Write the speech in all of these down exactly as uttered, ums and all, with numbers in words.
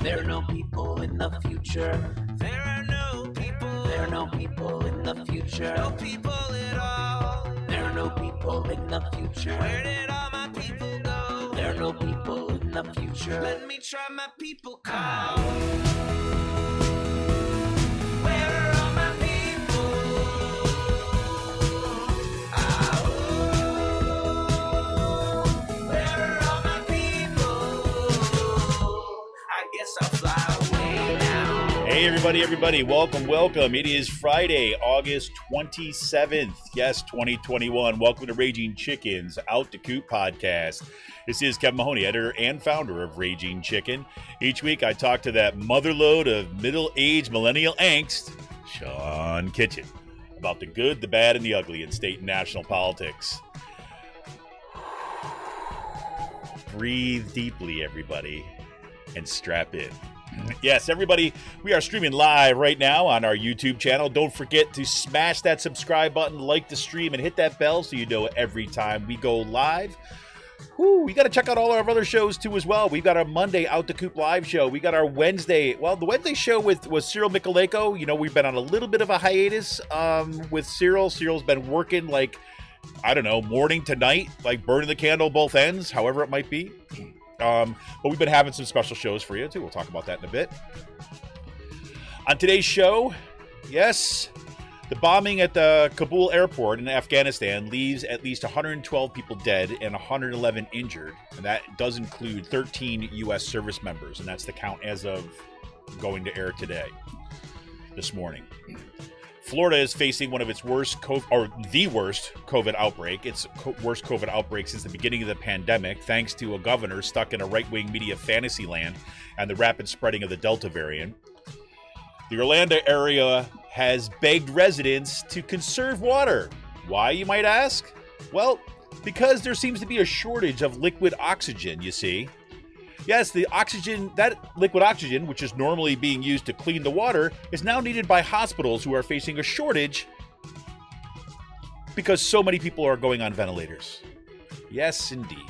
There are no people in the future. There are no people. There are no people in the future. No people at all. There are no people in the future. Where did all my people go? There are no people in the future. Let me try my people call. Where are all my people? Ah, ooh. Where are all my people? I guess I'll fly away now. Hey, everybody, everybody. Welcome, welcome. It is Friday, August twenty-seventh. Yes, twenty twenty-one. Welcome to Raging Chicken's Out to Coop podcast. This is Kevin Mahoney, editor and founder of Raging Chicken. Each week, I talk to that motherlode of middle-aged millennial angst, Sean Kitchen, about the good, the bad, and the ugly in state and national politics. Breathe deeply, everybody, and strap in. Yes, everybody, we are streaming live right now on our YouTube channel. Don't forget to smash that subscribe button, like the stream, and hit that bell so you know every time we go live. Woo, we got to check out all our other shows too as well. We've got our Monday Out the Coop live show. We got our Wednesday, well, the Wednesday show with, with Cyril Michaleko. You know, we've been on a little bit of a hiatus um, with Cyril. Cyril's been working like, I don't know, morning to night, like burning the candle both ends, however it might be. Um, but we've been having some special shows for you too. We'll talk about that in a bit. On today's show, yes, the bombing at the Kabul airport in Afghanistan leaves at least one hundred twelve people dead and one hundred eleven injured. And that does include thirteen U S service members. And that's the count as of going to air today, this morning. Florida is facing one of its worst, COVID, or the worst COVID outbreak. Its co- worst COVID outbreak since the beginning of the pandemic, thanks to a governor stuck in a right-wing media fantasy land and the rapid spreading of the Delta variant. The Orlando area has begged residents to conserve water. Why, you might ask? Well, because there seems to be a shortage of liquid oxygen, you see. Yes, the oxygen, that liquid oxygen, which is normally being used to clean the water, is now needed by hospitals who are facing a shortage because so many people are going on ventilators. Yes, indeed.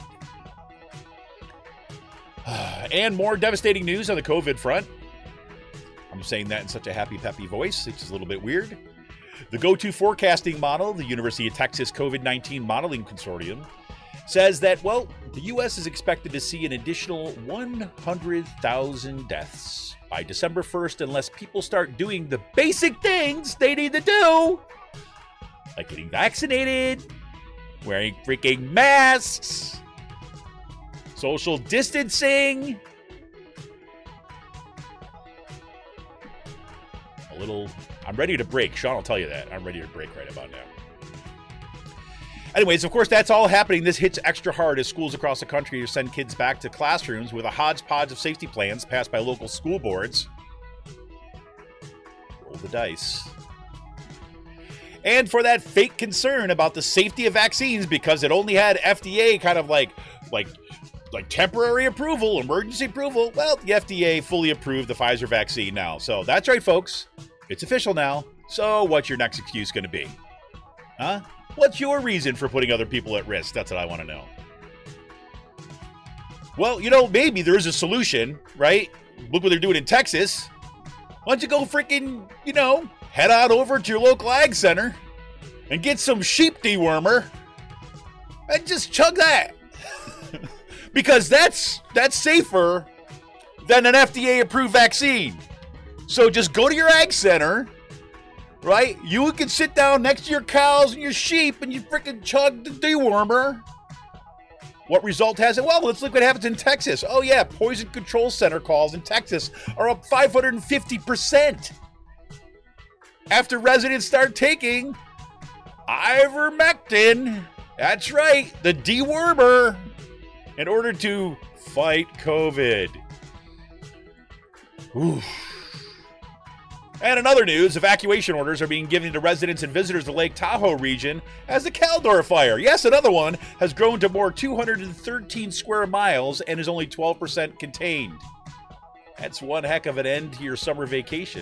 And more devastating news on the COVID front. I'm saying that in such a happy, peppy voice, which is a little bit weird. The go-to forecasting model, the University of Texas COVID nineteen Modeling Consortium, says that, well, the U S is expected to see an additional one hundred thousand deaths by December first unless people start doing the basic things they need to do, like getting vaccinated, wearing freaking masks, social distancing, a little, I'm ready to break. Sean will tell you that. I'm ready to break right about now. Anyways, of course, that's all happening. This hits extra hard as schools across the country send kids back to classrooms with a hodgepodge of safety plans passed by local school boards. Roll the dice. And for that fake concern about the safety of vaccines because it only had F D A kind of like, like, like temporary approval, emergency approval, well, the F D A fully approved the Pfizer vaccine now. So that's right, folks. It's official now. So what's your next excuse going to be? Huh? What's your reason for putting other people at risk? That's what I want to know. Well, you know, maybe there is a solution, right? Look what they're doing in Texas. Why don't you go freaking, you know, head on over to your local ag center and get some sheep dewormer and just chug that. Because that's that's safer than an F D A-approved vaccine. So just go to your ag center, right? You can sit down next to your cows and your sheep and you freaking chug the dewormer. What result has it? Well, let's look what happens in Texas. Oh yeah, poison control center calls in Texas are up five hundred fifty percent after residents start taking ivermectin. That's right, the dewormer, in order to fight COVID. Oof. And in other news, evacuation orders are being given to residents and visitors to Lake Tahoe region as the Caldor fire, yes, another one, has grown to more two hundred thirteen square miles and is only twelve percent contained. That's one heck of an end to your summer vacation.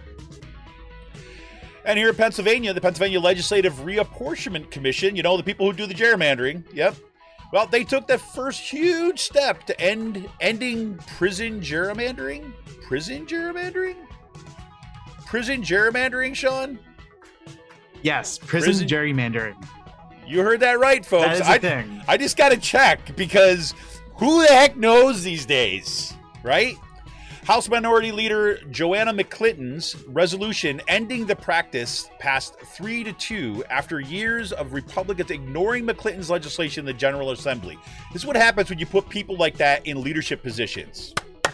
And here in Pennsylvania, the Pennsylvania Legislative Reapportionment Commission, you know, the people who do the gerrymandering, yep, Well, they took the first huge step to end ending prison gerrymandering. Prison gerrymandering? Prison gerrymandering, Sean? Yes, prison, prison gerrymandering. You heard that right, folks. That is a I, thing. I just got to check because who the heck knows these days, right? House Minority Leader Joanna McClinton's resolution ending the practice passed three to two after years of Republicans ignoring McClinton's legislation in the General Assembly. This is what happens when you put people like that in leadership positions.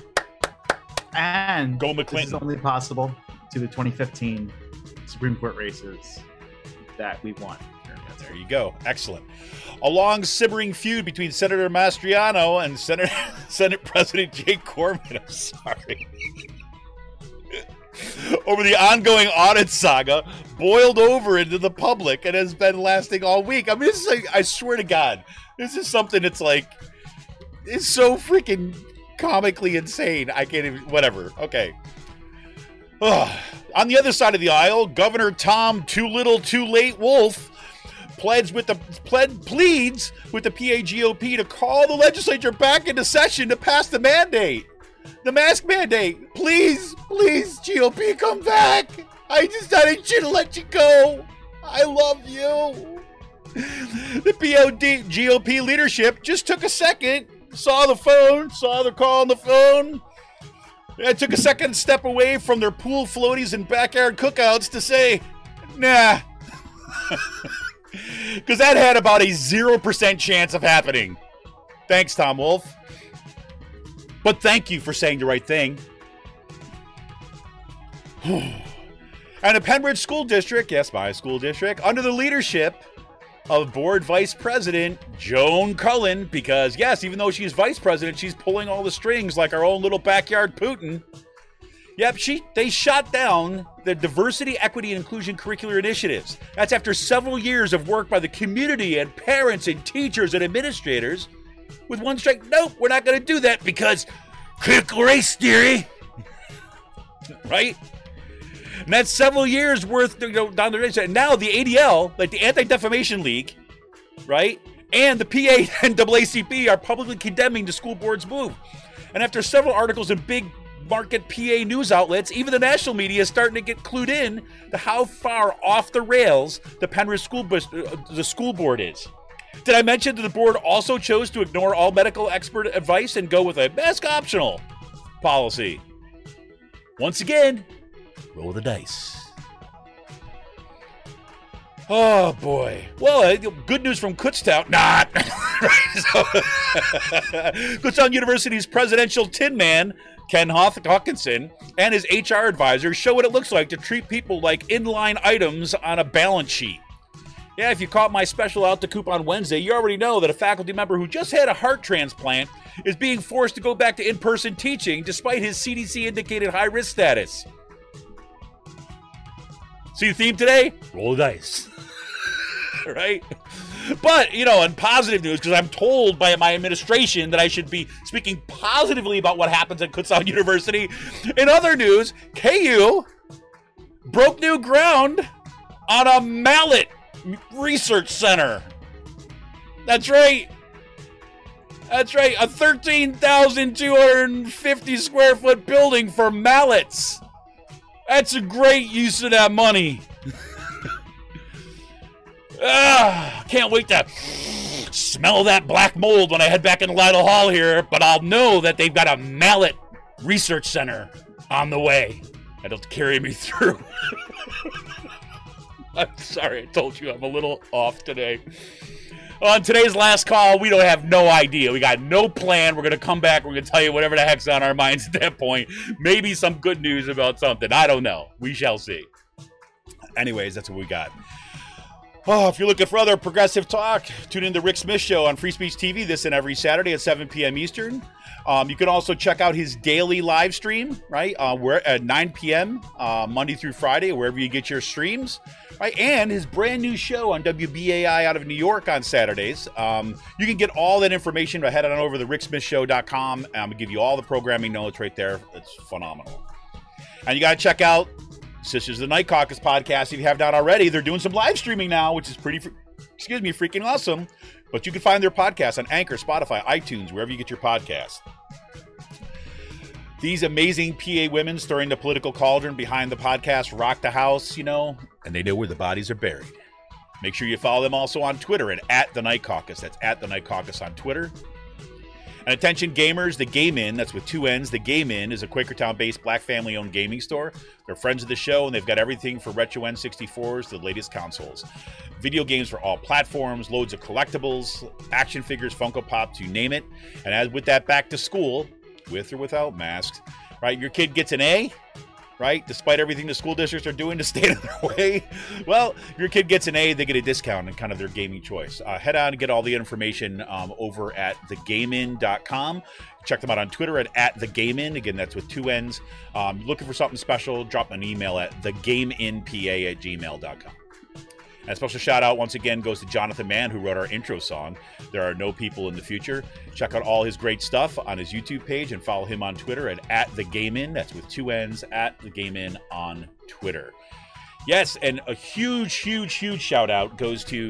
And go McClinton. This is only possible to the twenty fifteen Supreme Court races that we won. There you go. Excellent. A long simmering feud between Senator Mastriano and Senate, Senate President Jake Corman, I'm sorry, over the ongoing audit saga boiled over into the public and has been lasting all week. I mean, this is like, I swear to God, this is something that's like, it's so freaking comically insane. I can't even, whatever. Okay. Ugh. On the other side of the aisle, Governor Tom Too Little Too Late Wolf Pleads with the pled, pleads with the P A G O P to call the legislature back into session to pass the mandate, the mask mandate. Please, please, G O P, come back. I just I didn't should have let you go. I love you. The P O D G O P leadership just took a second, saw the phone, saw the call on the phone. It took a second step away from their pool floaties and backyard cookouts to say, nah. Because that had about a zero percent chance of happening. Thanks, Tom Wolf. But thank you for saying the right thing. And the Pembridge School District, yes, my school district, under the leadership of Board Vice President Joan Cullen, because, yes, even though she's vice president, she's pulling all the strings like our own little backyard Putin. Yep, she they shot down the Diversity, Equity, and Inclusion Curricular Initiatives. That's after several years of work by the community and parents and teachers and administrators with one strike. Nope, we're not going to do that because critical race theory, right? And that's several years worth, you know, down the road. And now the A D L, like the Anti-Defamation League, right, and the P A N double A C P are publicly condemning the school board's move. And after several articles in big market P A news outlets, even the national media is starting to get clued in to how far off the rails the Penrith school bus- uh, the school board is. Did I mention that the board also chose to ignore all medical expert advice and go with a mask optional policy? Once again, roll the dice. Oh boy. Well, good news from Kutztown. Not. Kutztown University's presidential tin man, Ken Hawkinson, and his H R advisor show what it looks like to treat people like inline items on a balance sheet. Yeah, if you caught my special out to Coop on Wednesday, you already know that a faculty member who just had a heart transplant is being forced to go back to in-person teaching despite his C D C-indicated high-risk status. See the theme today? Roll the dice. Right? But, you know, in positive news, because I'm told by my administration that I should be speaking positively about what happens at Kutztown University. In other news, K U broke new ground on a mallet research center. That's right. That's right. A thirteen thousand two hundred fifty square foot building for mallets. That's a great use of that money. Ah, can't wait to smell that black mold when I head back into Lytle Hall here, but I'll know that they've got a mallet research center on the way. That'll carry me through. I'm sorry, I told you I'm a little off today. On today's last call, we don't have no idea. We got no plan. We're going to come back. We're going to tell you whatever the heck's on our minds at that point. Maybe some good news about something. I don't know. We shall see. Anyways, that's what we got. Oh, if you're looking for other progressive talk, tune in to Rick Smith Show on Free Speech T V this and every Saturday at seven p.m. Eastern. Um, you can also check out his daily live stream, right, uh, where at nine p.m. Uh, Monday through Friday, wherever you get your streams, right, and his brand new show on W B A I out of New York on Saturdays. Um, you can get all that information by heading on over to rick smith show dot com. I'm going to give you all the programming notes right there. It's phenomenal. And you got to check out Sisters of the Night Caucus podcast if you have not already. They're doing some live streaming now, which is pretty, excuse me, freaking awesome. But you can find their podcast on Anchor, Spotify, iTunes, wherever you get your podcast. These amazing P A women stirring the political cauldron behind the podcast rock the house, you know, and they know where the bodies are buried. Make sure you follow them also on Twitter at, at the Night Caucus. That's at the Night Caucus on Twitter. And attention gamers, the Game Inn, that's with two N's. The Game Inn is a Quakertown-based black family-owned gaming store. They're friends of the show, and they've got everything from retro N sixty-fours to the latest consoles. Video games for all platforms, loads of collectibles, action figures, Funko Pops, you name it. And as with that back to school, with or without masks, right? Your kid gets an A, right? Despite everything the school districts are doing to stay in their way. Well, your kid gets an A, they get a discount in kind of their gaming choice. Uh, head on and get all the information um, over at the game in dot com. Check them out on Twitter at, at thegamein. Again, that's with two N's. Um, looking for something special, drop an email at thegameinpa at gmail dot com. And a special shout out once again goes to Jonathan Mann, who wrote our intro song, There Are No People in the Future. Check out all his great stuff on his YouTube page and follow him on Twitter at, at thegamein. That's with two N's, at thegamein on Twitter. Yes, and a huge, huge, huge shout out goes to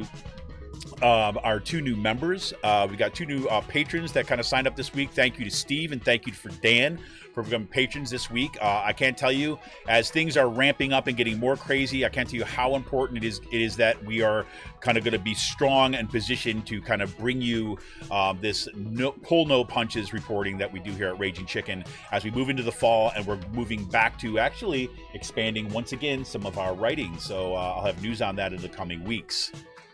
um, our two new members. Uh, we got two new uh, patrons that kind of signed up this week. Thank you to Steve and thank you for Dan for becoming patrons this week. Uh, I can't tell you, as things are ramping up and getting more crazy, I can't tell you how important it is it is that we are kind of going to be strong and positioned to kind of bring you um, this no, pull no punches reporting that we do here at Raging Chicken as we move into the fall, and we're moving back to actually expanding once again some of our writing. So uh, I'll have news on that in the coming weeks.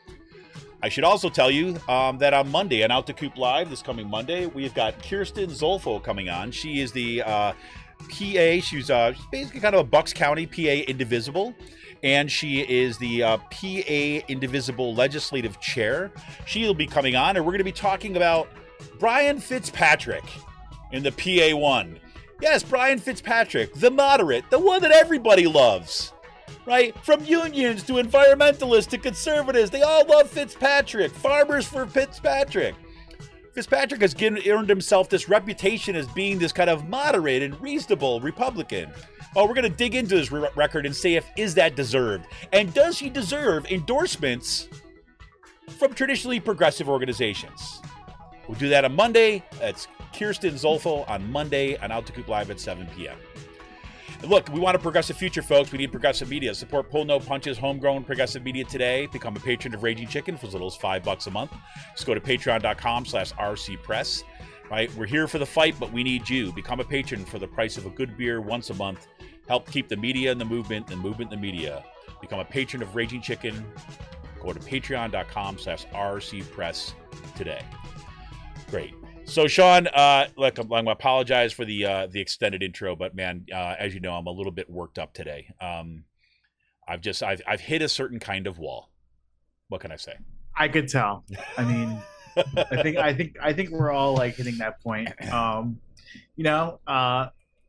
I should also tell you um, that on Monday, on Out to Coop Live, this coming Monday, we've got Kirsten Zolfo coming on. She is the uh, P A. She's, uh, she's basically kind of a Bucks County P A Indivisible, and she is the uh, P A Indivisible Legislative Chair. She'll be coming on, and we're going to be talking about Brian Fitzpatrick in the P A one. Yes, Brian Fitzpatrick, the moderate, the one that everybody loves. Right? From unions to environmentalists to conservatives, they all love Fitzpatrick. Farmers for Fitzpatrick. Fitzpatrick has given, earned himself this reputation as being this kind of moderate and reasonable Republican. Oh, we're going to dig into his re- record and say if is that deserved. And does he deserve endorsements from traditionally progressive organizations? We'll do that on Monday. That's Kirsten Zolfo on Monday on Out to Coop Live at seven p.m. Look, we want a progressive future, folks. We need progressive media. Support Pull No Punches, homegrown progressive media today. Become a patron of Raging Chicken for as little as five bucks a month. Just go to patreon.com slash rcpress. Right? We're here for the fight, but we need you. Become a patron for the price of a good beer once a month. Help keep the media in the movement, the movement in the media. Become a patron of Raging Chicken. Go to patreon.com slash rcpress today. Great. So, Sean, uh, look, I'm, I'm going to apologize for the uh, the extended intro, but man, uh, as you know, I'm a little bit worked up today. Um, I've just I've I've hit a certain kind of wall. What can I say? I could tell. I mean, I think I think I think we're all like hitting that point. Um, you know, uh,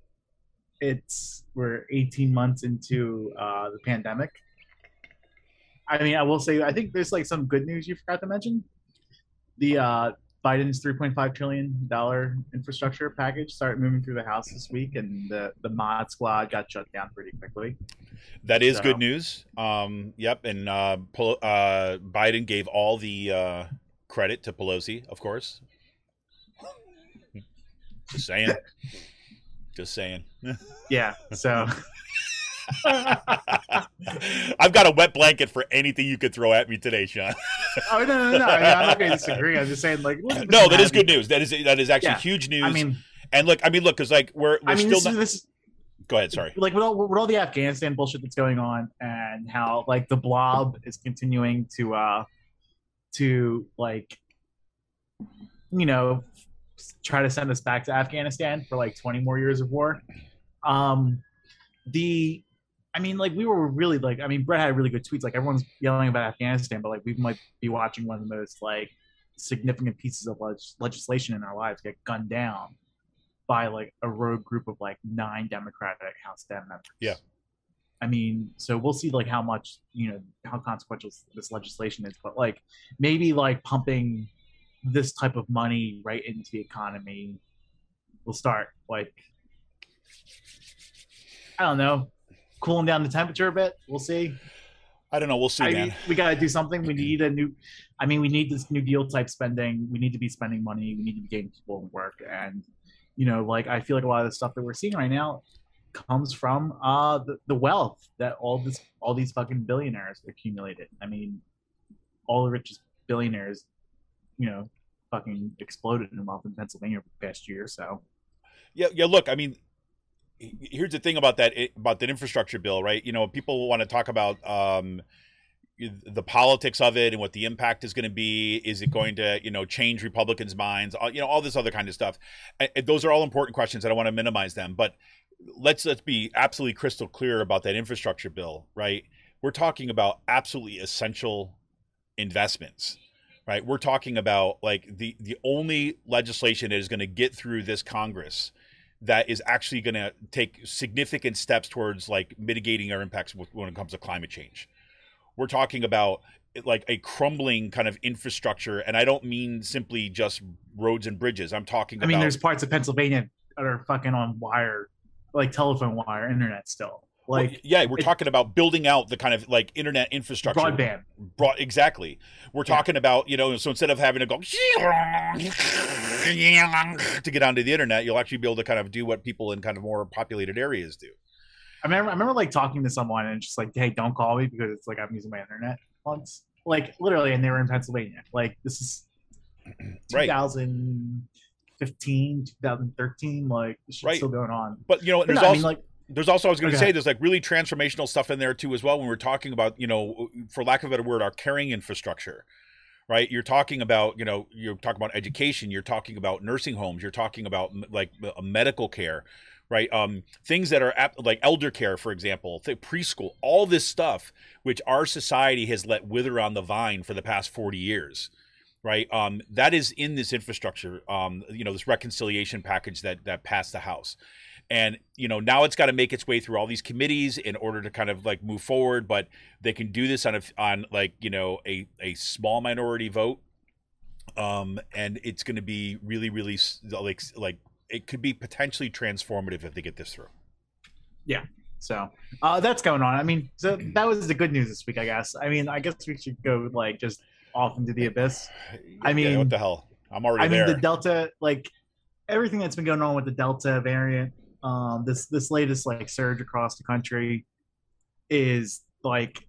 it's we're eighteen months into uh, the pandemic. I mean, I will say I think there's like some good news you forgot to mention. The uh, Biden's three point five trillion dollars infrastructure package started moving through the House this week, and the, the mod squad got shut down pretty quickly. That is so. good news. Um, yep, and uh, uh, Biden gave all the uh, credit to Pelosi, of course. Just saying. Just saying. Yeah, so... I've got a wet blanket for anything you could throw at me today, Sean. Oh no, no, no! I mean, I'm not going to disagree. I'm just saying, like, no, that is good news. That is that is actually yeah. huge news. I mean, and look, I mean, look, because like we're, we're I mean, still this, not. This, Go ahead, sorry. Like with all with all the Afghanistan bullshit that's going on, and how like the blob is continuing to, uh to like, you know, try to send us back to Afghanistan for like twenty more years of war. Um, the I mean, like, we were really, like, I mean, Brett had really good tweets. Like, everyone's yelling about Afghanistan, but, like, we might be watching one of the most, like, significant pieces of leg- legislation in our lives get gunned down by, like, a rogue group of, like, nine Democratic House Dem members. Yeah. I mean, so we'll see, like, how much, you know, how consequential this legislation is. But, like, maybe, like, pumping this type of money right into the economy will start, like, I don't know, cooling down the temperature a bit. We'll see. I don't know. We'll see, I man. mean, we got to do something. We need a new. I mean, we need this New Deal type spending. We need to be spending money. We need to be getting people to work. And, you know, like, I feel like a lot of the stuff that we're seeing right now comes from uh, the, the wealth that all this, all these fucking billionaires accumulated. I mean, all the richest billionaires, you know, fucking exploded in wealth in Pennsylvania over the past year. So, yeah, yeah. Look, I mean, here's the thing about that about that infrastructure bill, right? You know, people want to talk about um, the politics of it and what the impact is going to be. Is it going to, you know, change Republicans' minds? You know, all this other kind of stuff. And those are all important questions. I don't want to minimize them, but let's let's be absolutely crystal clear about that infrastructure bill, right? We're talking about absolutely essential investments, right? We're talking about like the the only legislation that is going to get through this Congress that is actually going to take significant steps towards like mitigating our impacts when it comes to climate change. We're talking about like a crumbling kind of infrastructure, and I don't mean simply just roads and bridges. I'm talking I about, mean, there's parts of Pennsylvania that are fucking on wire, like telephone wire, internet still. Like, well, yeah, we're it, talking about building out the kind of like internet infrastructure. Broadband. Broad, exactly. We're talking yeah. about, you know, so instead of having to go to get onto the internet, you'll actually be able to kind of do what people in kind of more populated areas do. I remember, I remember like talking to someone and just like, hey, don't call me because it's like I'm using my internet once. Like literally, and they were in Pennsylvania. Like this is right. twenty fifteen, twenty thirteen. Like this shit's right. still going on. But you know, but there's no, also I mean, like, there's also I was going to okay. say there's like really transformational stuff in there too as well when we're talking about, you know, for lack of a better word, our caring infrastructure. Right. You're talking about, you know, you're talking about education. You're talking about nursing homes. You're talking about like medical care. Right. Um, things that are ap- like elder care, for example, th- preschool, all this stuff, which our society has let wither on the vine for the past forty years. Right. Um, that is in this infrastructure, um, you know, this reconciliation package that that passed the House. And, you know, now it's got to make its way through all these committees in order to kind of like move forward. But they can do this on a, on like, you know, a, a small minority vote. Um, and it's going to be really, really like like it could be potentially transformative if they get this through. Yeah. So uh, that's going on. I mean, so that was the good news this week, I guess. I mean, I guess we should go like just off into the abyss. I mean, yeah, what the hell? I'm already I there. mean, the Delta, like everything that's been going on with the Delta variant, um, this this latest like surge across the country is like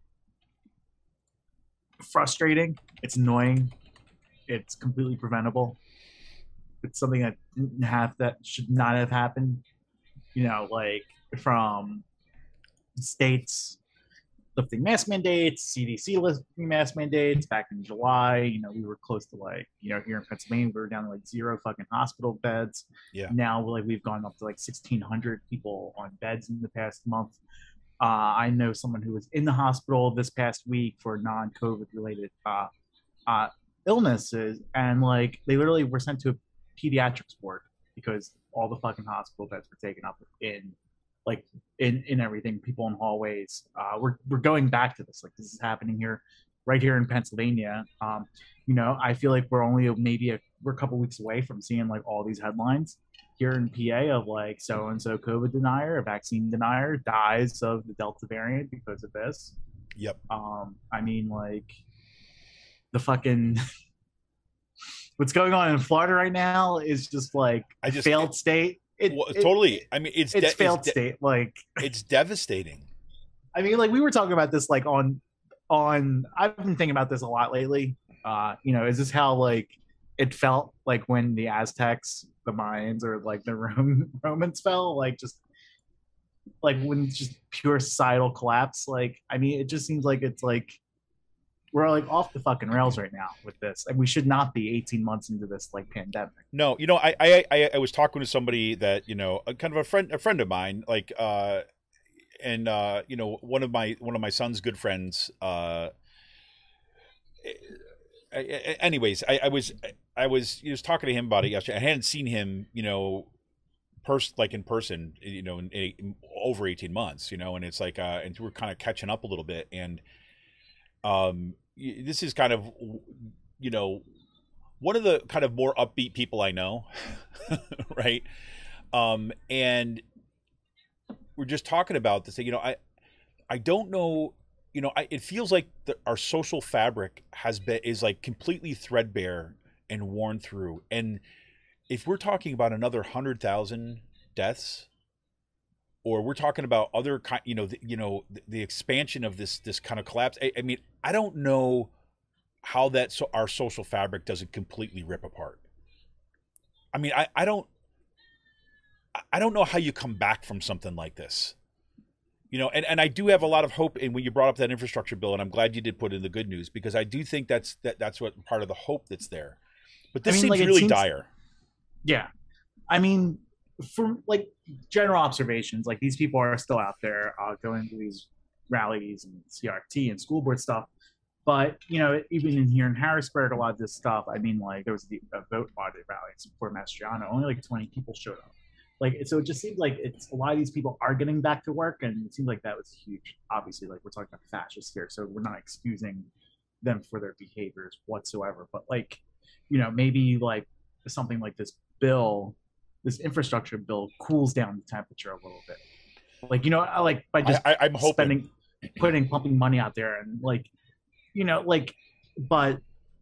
frustrating. It's annoying. It's completely preventable. It's something that didn't have that should not have happened. You know, like from states lifting mask mandates, C D C lifting mask mandates back in July. You know, we were close to like, you know, here in Pennsylvania, we were down to like zero fucking hospital beds. Yeah. Now, like, we've gone up to like sixteen hundred people on beds in the past month. Uh, I know someone who was in the hospital this past week for non-COVID related uh, uh, illnesses, and like they literally were sent to a pediatrics ward because all the fucking hospital beds were taken up in like in, in everything, people in hallways. Uh, we're, we're going back to this. Like this is happening here, right here in Pennsylvania. Um, you know, I feel like we're only maybe a, we're a couple weeks away from seeing like all these headlines here in P A of like so-and-so COVID denier, a vaccine denier dies of the Delta variant because of this. Yep. Um, I mean, like the fucking what's going on in Florida right now is just like I just, failed it, state. It, well, it, totally. I mean, it's it's de- failed it's de- state. Like it's devastating. I mean, like we were talking about this, like on on. I've been thinking about this a lot lately. Uh, you know, is this how like it felt like when the Aztecs, the Mayans, or like the Roman, Romans fell? Like just like when just pure societal collapse. Like I mean, it just seems like it's like we're like off the fucking rails right now with this, and we should not be eighteen months into this like pandemic. No, you know, I I I, I was talking to somebody that, you know, a, kind of a friend a friend of mine, like uh, and uh, you know, one of my one of my son's good friends. Uh, anyways, I, I was I was he was talking to him about it yesterday. I hadn't seen him, you know, pers- like in person, you know, in, in over eighteen months, you know, and it's like uh, and we're kind of catching up a little bit, and um. This is kind of, you know, one of the kind of more upbeat people I know, right? Um, and we're just talking about this. You know, I, I don't know you know, I, it feels like the, our social fabric has been is like completely threadbare and worn through. And if we're talking about another hundred thousand deaths, or we're talking about other kind, you know, the, you know, the, the expansion of this this kind of collapse. I, I mean, I don't know how that so our social fabric doesn't completely rip apart. I mean, I, I don't I don't know how you come back from something like this. You know, and, and I do have a lot of hope in when you brought up that infrastructure bill, and I'm glad you did put in the good news, because I do think that's that that's what part of the hope that's there. But this I mean, seems like, really seems, dire. Yeah. I mean, from like general observations, like these people are still out there uh, going to these rallies and C R T and school board stuff. But, you know, even in here in Harrisburg, a lot of this stuff, I mean, like there was the, a vote audit rally for Mastriano, only like twenty people showed up. Like, so it just seems like it's a lot of these people are getting back to work, and it seems like that was huge. Obviously, like we're talking about fascists here, so we're not excusing them for their behaviors whatsoever. But like, you know, maybe like something like this bill, this infrastructure bill, cools down the temperature a little bit. Like, you know, like by just I, I'm spending, hoping. putting, pumping money out there, and like, you know, like, but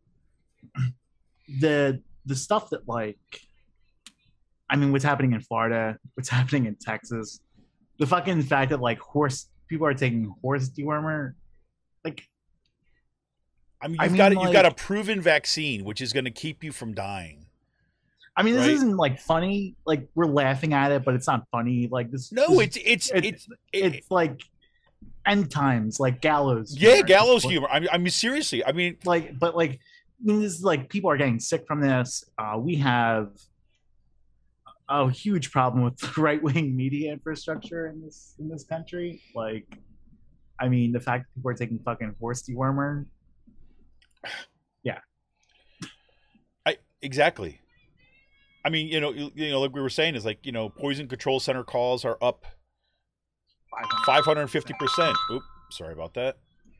the the stuff that like. I mean, what's happening in Florida, what's happening in Texas, the fucking fact that like horse people are taking horse dewormer, like. I mean, you've I mean, got like, you've got a proven vaccine which is going to keep you from dying. I mean, this right? isn't like funny. Like we're laughing at it, but it's not funny. Like this. No, this, it's it's it's it's, it's, it's like end times, like gallows. Yeah, humor. gallows humor. I mean, I mean, seriously. I mean, like, but like, I mean, this is like people are getting sick from this. Uh, we have. A huge problem with the right-wing media infrastructure in this in this country. Like, I mean, the fact that people are taking fucking horse dewormer. Yeah. I exactly. I mean, you know, you, you know, like we were saying, is like, you know, poison control center calls are up five hundred fifty percent. Oops, sorry about that.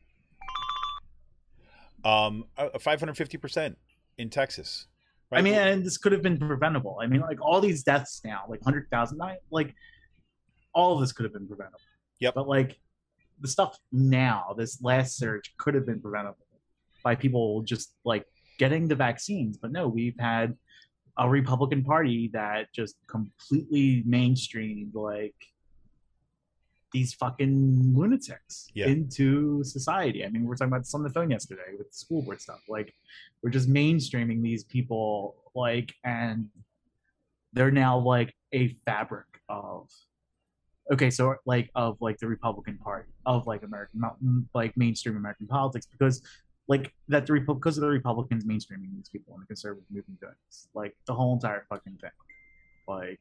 Um, five hundred fifty percent in Texas. Right? I mean, and this could have been preventable. I mean, like all these deaths now, like one hundred thousand, like all of this could have been preventable. Yep. But like the stuff now, this last surge could have been preventable by people just like getting the vaccines. But no, we've had a Republican Party that just completely mainstreamed like these fucking lunatics yeah. into society. I mean, we were talking about this on the phone yesterday with the school board stuff. Like, we're just mainstreaming these people, like, and they're now like a fabric of, okay, so like of like the Republican Party of like American, like mainstream American politics, because like that the because of the Republicans mainstreaming these people and the conservative movement doing this, like the whole entire fucking thing, like,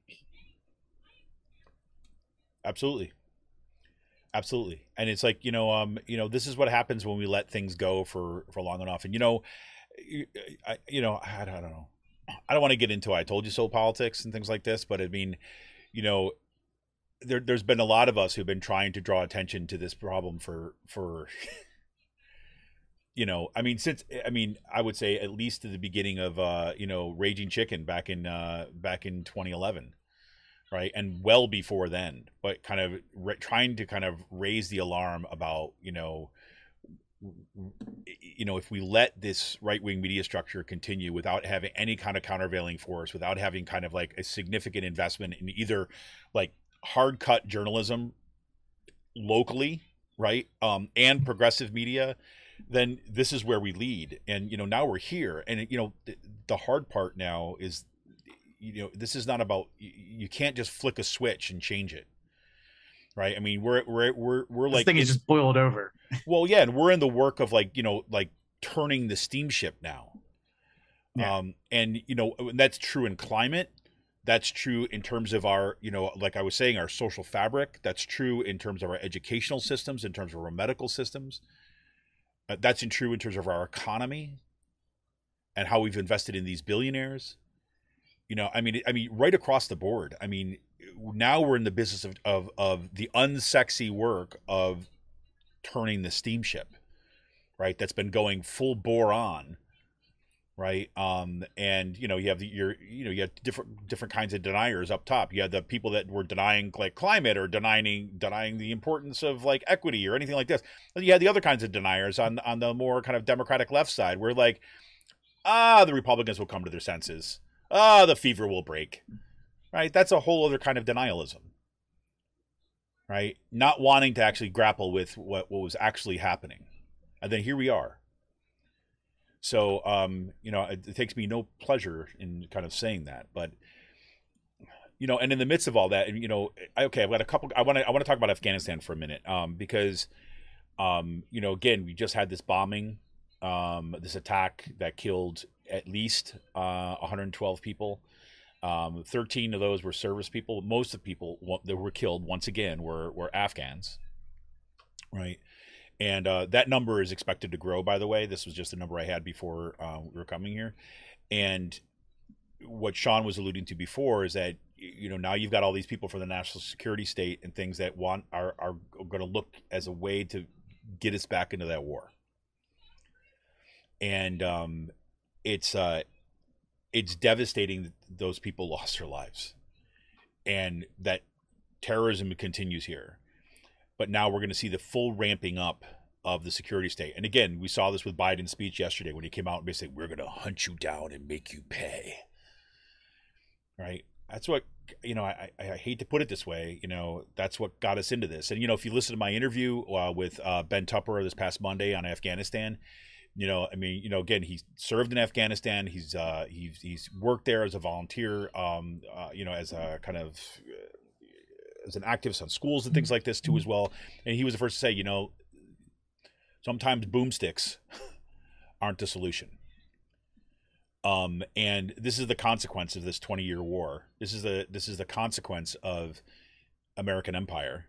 absolutely. Absolutely. And it's like, you know, um, you know, this is what happens when we let things go for, for long enough. And, you know, I, you know, I, I don't know. I don't want to get into I told you so politics and things like this, but I mean, you know, there, there's been a lot of us who've been trying to draw attention to this problem for, for, you know, I mean, since, I mean, I would say at least to the beginning of, uh, you know, Raging Chicken back in, uh, back in twenty eleven. Right. And well before then, but kind of re- trying to kind of raise the alarm about, you know, you know, if we let this right wing media structure continue without having any kind of countervailing force, without having kind of like a significant investment in either like hard cut journalism locally, right, um, and progressive media, then this is where we lead. And, you know, now we're here. And, you know, the, the hard part now is, you know, this is not about, you can't just flick a switch and change it. Right. I mean, we're, we're, we're, we're this like, thing is just boiled over. Well, yeah. And we're in the work of like, you know, like turning the steamship now. Yeah. Um, and, you know, that's true in climate. That's true in terms of our, you know, like I was saying, our social fabric. That's true in terms of our educational systems, in terms of our medical systems. Uh, that's in true in terms of our economy and how we've invested in these billionaires. You know, I mean, I mean, right across the board. I mean, now we're in the business of, of, of the unsexy work of turning the steamship, right? That's been going full bore on right? Um, and you know, you have the, your, you know, you have different different kinds of deniers up top. You had the people that were denying like climate or denying denying the importance of like equity or anything like this. And you had the other kinds of deniers on on the more kind of Democratic left side, where like, ah, the Republicans will come to their senses. Ah, the fever will break. Right? That's a whole other kind of denialism. Right? Not wanting to actually grapple with what, what was actually happening. And then here we are. So, um, you know, it, it takes me no pleasure in kind of saying that, but, you know, and in the midst of all that, and, you know, I, okay, I've got a couple, I want to, I want to talk about Afghanistan for a minute, um, because, um, you know, again, we just had this bombing, um, this attack that killed at least, uh, one hundred twelve people. Um, thirteen of those were service people. Most of the people that were killed, once again, were, were Afghans, right? And uh, that number is expected to grow, by the way. This was just a number I had before uh, we were coming here. And what Sean was alluding to before is that, you know, now you've got all these people from the national security state and things that want are, are going to look as a way to get us back into that war. And um, it's uh, it's devastating that those people lost their lives. And that terrorism continues here. But now we're going to see the full ramping up of the security state. And again, we saw this with Biden's speech yesterday when he came out and basically, we're going to hunt you down and make you pay. Right? That's what, you know, I, I hate to put it this way, you know, that's what got us into this. And, you know, if you listen to my interview uh, with uh, Ben Tupper this past Monday on Afghanistan, you know, I mean, you know, again, he served in Afghanistan. He's uh, he's he's worked there as a volunteer, um, uh, you know, as a kind of uh, as an activist on schools and things like this too as well. And he was the first to say, you know, sometimes boomsticks aren't the solution. Um, and this is the consequence of this twenty-year war. This is the this is the consequence of American empire.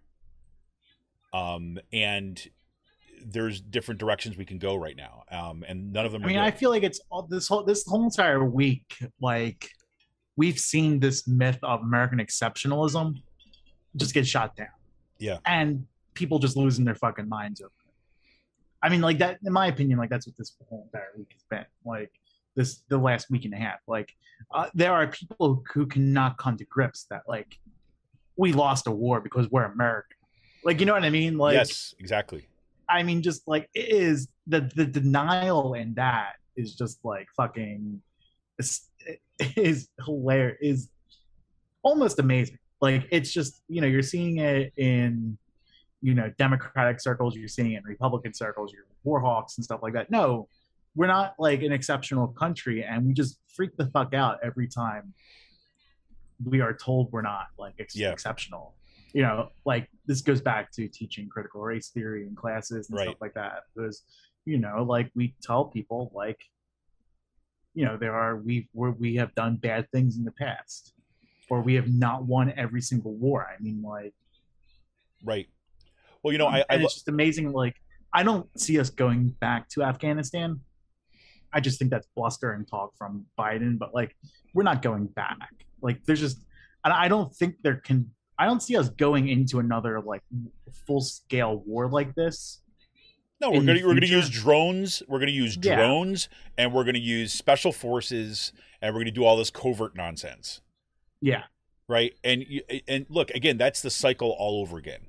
Um, and there's different directions we can go right now, um, and none of them. I mean, are I good. feel like it's all this whole this whole entire week, like we've seen this myth of American exceptionalism just get shot down. Yeah, and people just losing their fucking minds over it. I mean, like that. In my opinion, like that's what this whole entire week has been. Like this, the last week and a half. Like uh, there are people who cannot come to grips that like we lost a war because we're American. Like, you know what I mean? Like, yes, exactly. I mean, just like it is the the denial in that is just like fucking is, is hilarious, is almost amazing. Like it's just, you know, you're seeing it in, you know, Democratic circles, you're seeing it in Republican circles, you're war hawks and stuff like that. No, we're not like an exceptional country, and we just freak the fuck out every time we are told we're not like ex- Yeah. exceptional. You know, like this goes back to teaching critical race theory in classes and Right. stuff like that. Because, you know, like we tell people, like, you know, there are we we we have done bad things in the past, or we have not won every single war. I mean, like, Right. Well, you know, I, I and lo- it's just amazing. Like, I don't see us going back to Afghanistan. I just think that's bluster and talk from Biden. But like, we're not going back. Like, there's just, and I don't think there can. I don't see us going into another like full scale war like this. no, we're in gonna the we're gonna future. use drones. We're gonna use Yeah. drones, and we're gonna use special forces, and we're gonna do all this covert nonsense. Yeah, Right. And you- and look, again, that's the cycle all over again.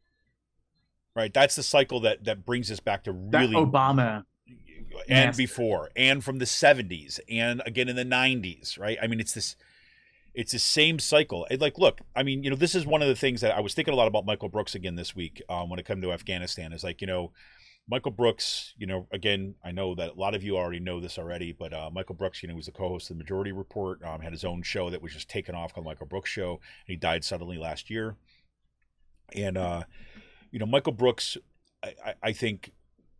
Right. That's the cycle that that brings us back to that really Obama. and master. before and from the seventies and again in the nineties. Right. I mean, it's this it's the same cycle. And like, look, I mean, you know, this is one of the things that I was thinking a lot about Michael Brooks again this week um, when it comes to Afghanistan is like, you know, Michael Brooks, you know, again, I know that a lot of you already know this already, but uh, Michael Brooks, you know, was the co-host of the Majority Report, um, had his own show that was just taken off called Michael Brooks Show. And he died suddenly last year. And, uh, you know, Michael Brooks, I, I, I think,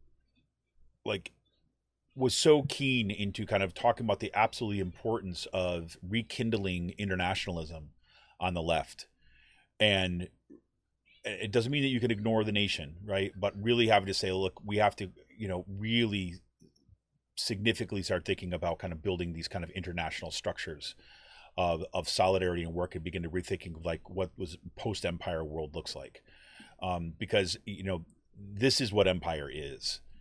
like, was so keen into kind of talking about the absolute importance of rekindling internationalism on the left. And it doesn't mean that you can ignore the nation, right? But really having to say, look, we have to, you know, really significantly start thinking about kind of building these kind of international structures of, of solidarity and work and begin to rethinking of like what was post-empire world looks like. Um, because, you know, this is what empire is.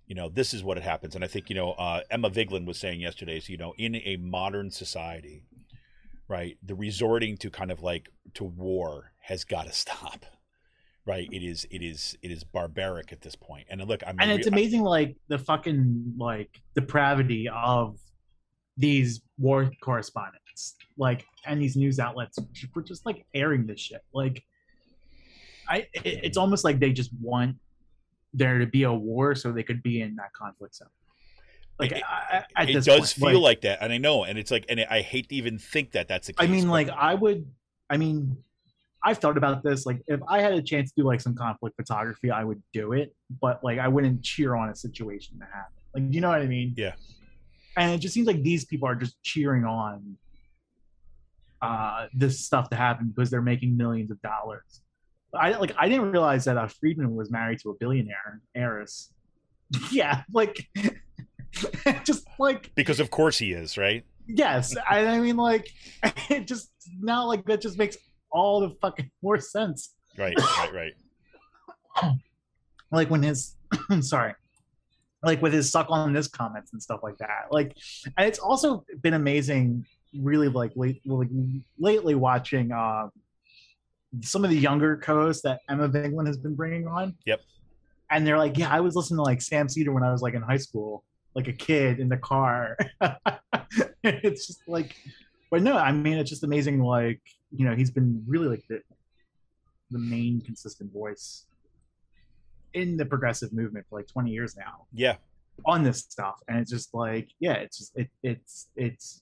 you know, this is what it happens. And I think, you know, uh, Emma Vigeland was saying yesterday, so, you know, in a modern society, right, the resorting to kind of like to war has got to stop. Right. It is it is it is barbaric at this point. And look, I'm and it's re- amazing, like the fucking like depravity of these war correspondents, like, and these news outlets for just like airing this shit. Like, I it, it's almost like they just want there to be a war so they could be in that conflict zone. Like, it, I, at it this does point, feel like, like that, and I know, and it's like, and I hate to even think that that's the case. I mean, but- like, I would, I mean, I've thought about this. Like, if I had a chance to do like some conflict photography, I would do it, but like, I wouldn't cheer on a situation to happen. Like, you know what I mean? Yeah. And it just seems like these people are just cheering on uh, this stuff to happen because they're making millions of dollars. I like, I didn't realize that uh, Friedman was married to a billionaire heiress. Yeah, like, just like because of course he is, right? yes. I, I mean, like, it just now like that just makes all the fucking more sense. Right, right, right. Like when his sorry, like with his suck on this comments and stuff like that. Like, and it's also been amazing, really, like late, like lately watching uh, some of the younger co-hosts that Emma Vigeland has been bringing on. Yep. And they're like, yeah, I was listening to like Sam Cedar when I was like in high school, like a kid in the car. It's just like, but no, I mean, it's just amazing. Like, you know, he's been really like the the main consistent voice in the progressive movement for like twenty years now Yeah. on this stuff. And it's just like, yeah, it's just, it, it's, it's,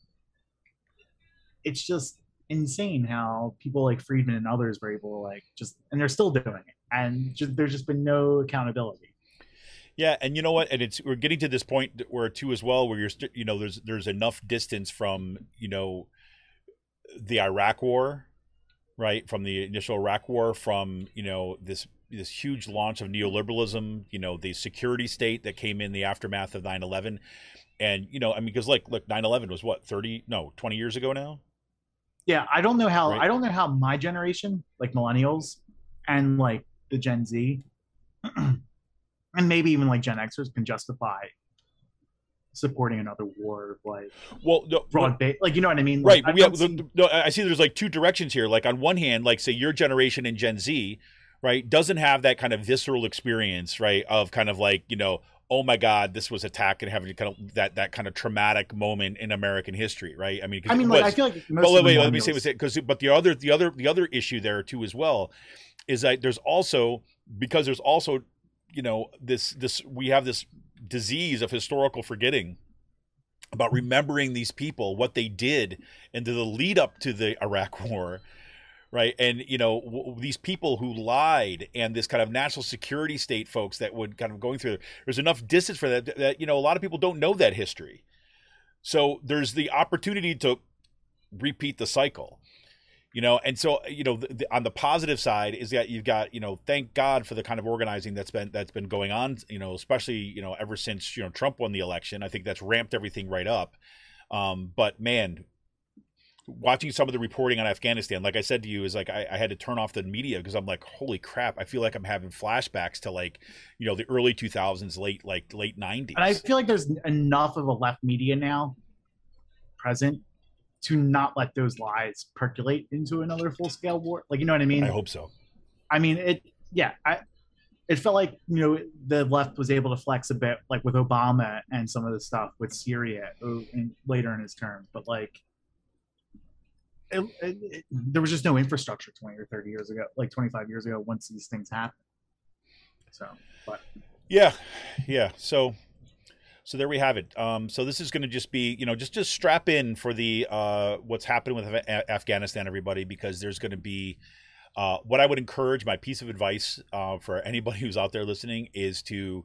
it's just insane how people like Friedman and others were able to like just, and they're still doing it. And just, there's just been no accountability. Yeah, and you know what? And it's we're getting to this point where too as well, where you're st- you know there's there's enough distance from you know the Iraq War, right? From the initial Iraq War, from you know this this huge launch of neoliberalism, you know the security state that came in the aftermath of nine eleven, and you know I mean because like look, nine eleven was what thirty no twenty years ago now. Yeah, I don't know how Right. I don't know how my generation, like millennials, and like the Gen Z. And maybe even like Gen Xers can justify supporting another war, like Well, no, broad base, like you know what I mean? right, Like, but we I have, don't see- no, I see there's like two directions here. Like on one hand, like say your generation in Gen Z, right, doesn't have that kind of visceral experience, right, of kind of like you know, oh my God, this was attack and having kind of that that kind of traumatic moment in American history, right? I mean, 'cause I mean, it like, was- I feel like most But of wait, the wait, let me say millennials- what's it because but the other the other the other issue there too as well is that there's also because there's also you know this this we have this disease of historical forgetting about remembering these people, what they did, and to the lead up to the Iraq War, right? And you know w- these people who lied, and this kind of national security state folks that would kind of going through. There's enough distance for that that you know a lot of people don't know that history, so there's the opportunity to repeat the cycle. You know, and so you know, the, the, on the positive side is that you've got you know, thank God for the kind of organizing that's been that's been going on. You know, especially you know, ever since you know Trump won the election, I think that's ramped everything right up. Um, but man, watching some of the reporting on Afghanistan, like I said to you, is like I, I had to turn off the media because I'm like, holy crap, I feel like I'm having flashbacks to like you know the early two thousands, late like late nineties. and I feel like there's enough of a left media now present to not let those lies percolate into another full scale war. Like, you know what I mean? I hope so. I mean, it, yeah, I, it felt like, you know, the left was able to flex a bit, like with Obama and some of the stuff with Syria in, later in his term. But like, it, it, it, there was just no infrastructure twenty or thirty years ago, like twenty-five years ago, once these things happened. So, but Yeah, yeah. So, so there we have it. Um, so this is going to just be, you know, just just strap in for the uh, what's happening with Af- Afghanistan, everybody, because there's going to be uh, what I would encourage. My piece of advice uh, for anybody who's out there listening is to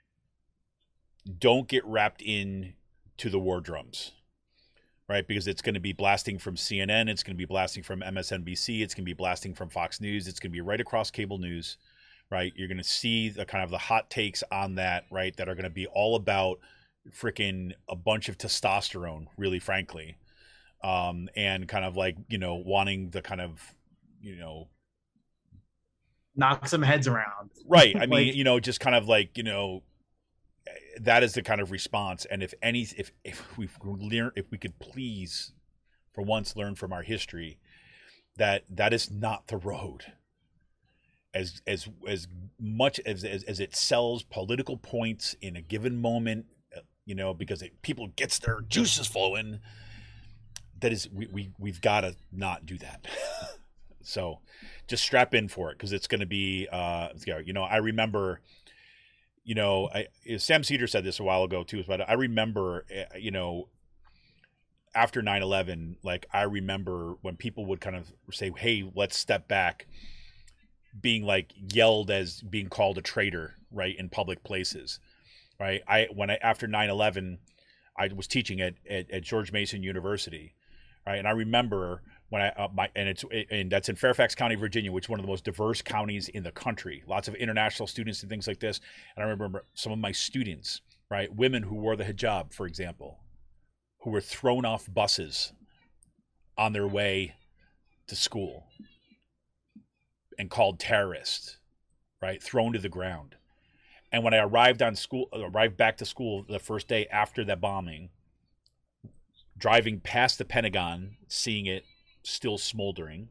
don't get wrapped in to the war drums, right? Because it's going to be blasting from C N N, it's going to be blasting from M S N B C, it's going to be blasting from Fox News, it's going to be right across cable news. Right, you're going to see the kind of the hot takes on that, right, that are going to be all about freaking a bunch of testosterone, really, frankly, um, and kind of like you know wanting the kind of you know knock some heads around. right. I mean, Like- you know, just kind of like you know that is the kind of response. And if any, if if we learn, if we could please, for once, learn from our history, that that is not the road. As as as much as as, as it sells political points in a given moment, you know, because it, people gets their juices flowing. That is, we we we've got to not do that. So, just strap in for it because it's going to be, uh, you know, I remember. You know, I, Sam Cedar said this a while ago too, but I remember, you know, after nine eleven, like I remember when people would kind of say, hey, let's step back, being like yelled as being called a traitor, right, in public places, right? I, when I, after nine eleven, I was teaching at, at, at George Mason University, right? And I remember when I, uh, my, and it's, and that's in Fairfax County, Virginia, which is one of the most diverse counties in the country, lots of international students and things like this. And I remember some of my students, right? Women who wore the hijab, for example, who were thrown off buses on their way to school and called terrorists, right? Thrown to the ground. And when I arrived on school, arrived back to school the first day after that bombing, driving past the Pentagon, seeing it still smoldering,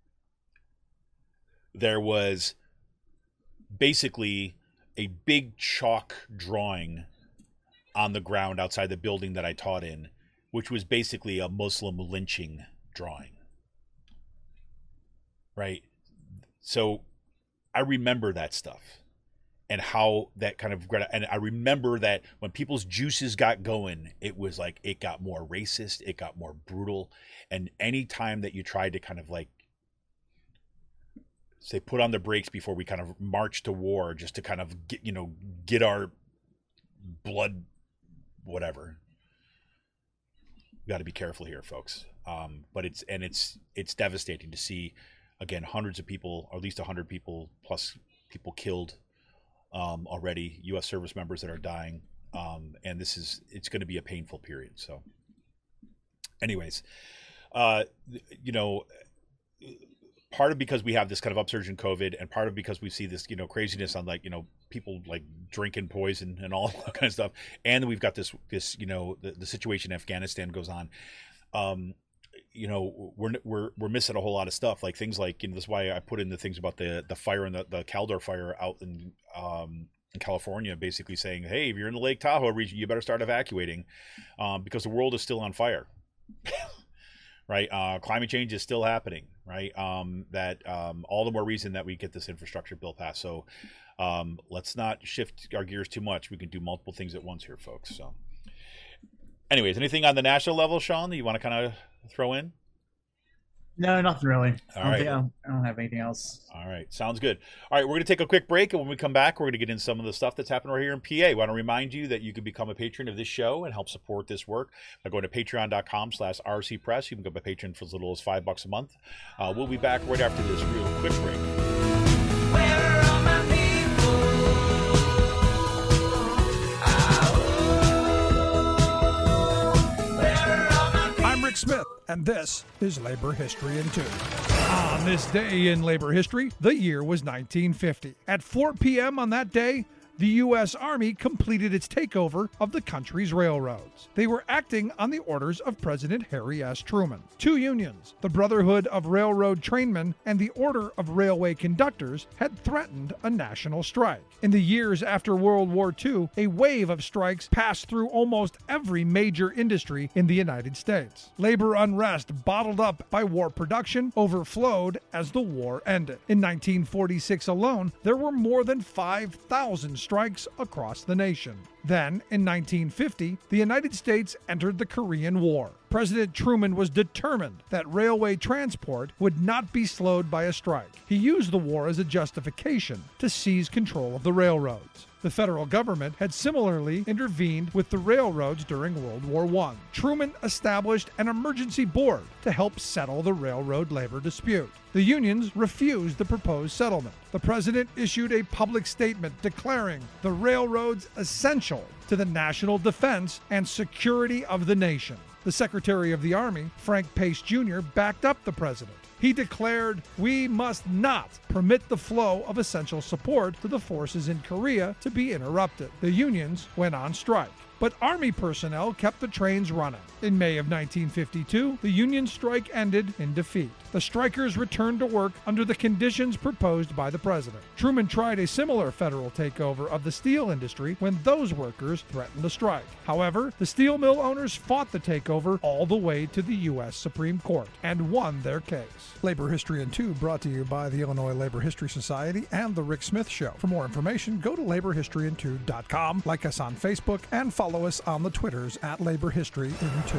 there was basically a big chalk drawing on the ground outside the building that I taught in, which was basically a Muslim lynching drawing. Right? So I remember that stuff and how that kind of, and I remember that when people's juices got going, it was like, it got more racist, it got more brutal. And any time that you tried to kind of like, say, put on the brakes before we kind of march to war, just to kind of get, you know, get our blood, whatever. We got to be careful here, folks. Um, but it's, and it's, it's devastating to see, again, hundreds of people, or at least a hundred people plus people killed um, already, U S service members that are dying. Um, and this is, it's going to be a painful period. So anyways, uh, you know, part of because we have this kind of upsurge in COVID, and part of because we see this, you know, craziness on like, you know, people like drinking poison and all that kind of stuff. And we've got this, this, you know, the, the situation in Afghanistan goes on. Um, you know, we're, we're, we're missing a whole lot of stuff, like things like, you know, that's why I put in the things about the, the fire and the, the Caldor fire out in, um, in California, basically saying, hey, if you're in the Lake Tahoe region, you better start evacuating, um, because the world is still on fire. Right. Uh, climate change is still happening. Right. Um, that um, all the more reason that we get this infrastructure bill passed. So um, let's not shift our gears too much. We can do multiple things at once here, folks. So anyways, anything on the national level, Sean, that you want to kind of throw in? No, nothing really. All I don't right. think- I don't, I don't have anything else. All right. Sounds good. All right. We're going to take a quick break. And when we come back, we're going to get into some of the stuff that's happening right here in P A. I want to remind you that you can become a patron of this show and help support this work by going to patreon.com slash RC Press. You can become a patron for as little as five bucks a month. Uh, we'll be back right after this real quick break. Where are all my people? Ah, where are all my people? I'm Rick Smith, and this is Labor History in Two. On this day in labor history, the year was nineteen fifty. At four p.m. on that day, the U S Army completed its takeover of the country's railroads. They were acting on the orders of President Harry S. Truman. Two unions, the Brotherhood of Railroad Trainmen and the Order of Railway Conductors, had threatened a national strike. In the years after World War Two, a wave of strikes passed through almost every major industry in the United States. Labor unrest, bottled up by war production, overflowed as the war ended. In nineteen forty-six alone, there were more than five thousand strikes across the nation. Then, in nineteen fifty, the United States entered the Korean War. President Truman was determined that railway transport would not be slowed by a strike. He used the war as a justification to seize control of the railroads. The federal government had similarly intervened with the railroads during World War One. Truman established an emergency board to help settle the railroad labor dispute. The unions refused the proposed settlement. The president issued a public statement declaring the railroads essential to the national defense and security of the nation. The Secretary of the Army, Frank Pace Junior, backed up the president. He declared, "We must not permit the flow of essential support to the forces in Korea to be interrupted." The unions went on strike, but Army personnel kept the trains running. In May of nineteen fifty-two, the Union strike ended in defeat. The strikers returned to work under the conditions proposed by the president. Truman tried a similar federal takeover of the steel industry when those workers threatened to strike. However, the steel mill owners fought the takeover all the way to the U S Supreme Court and won their case. Labor History in two brought to you by the Illinois Labor History Society and The Rick Smith Show. For more information, go to labor history in two dot com, like us on Facebook, and follow us on the Twitters at Labor History in two.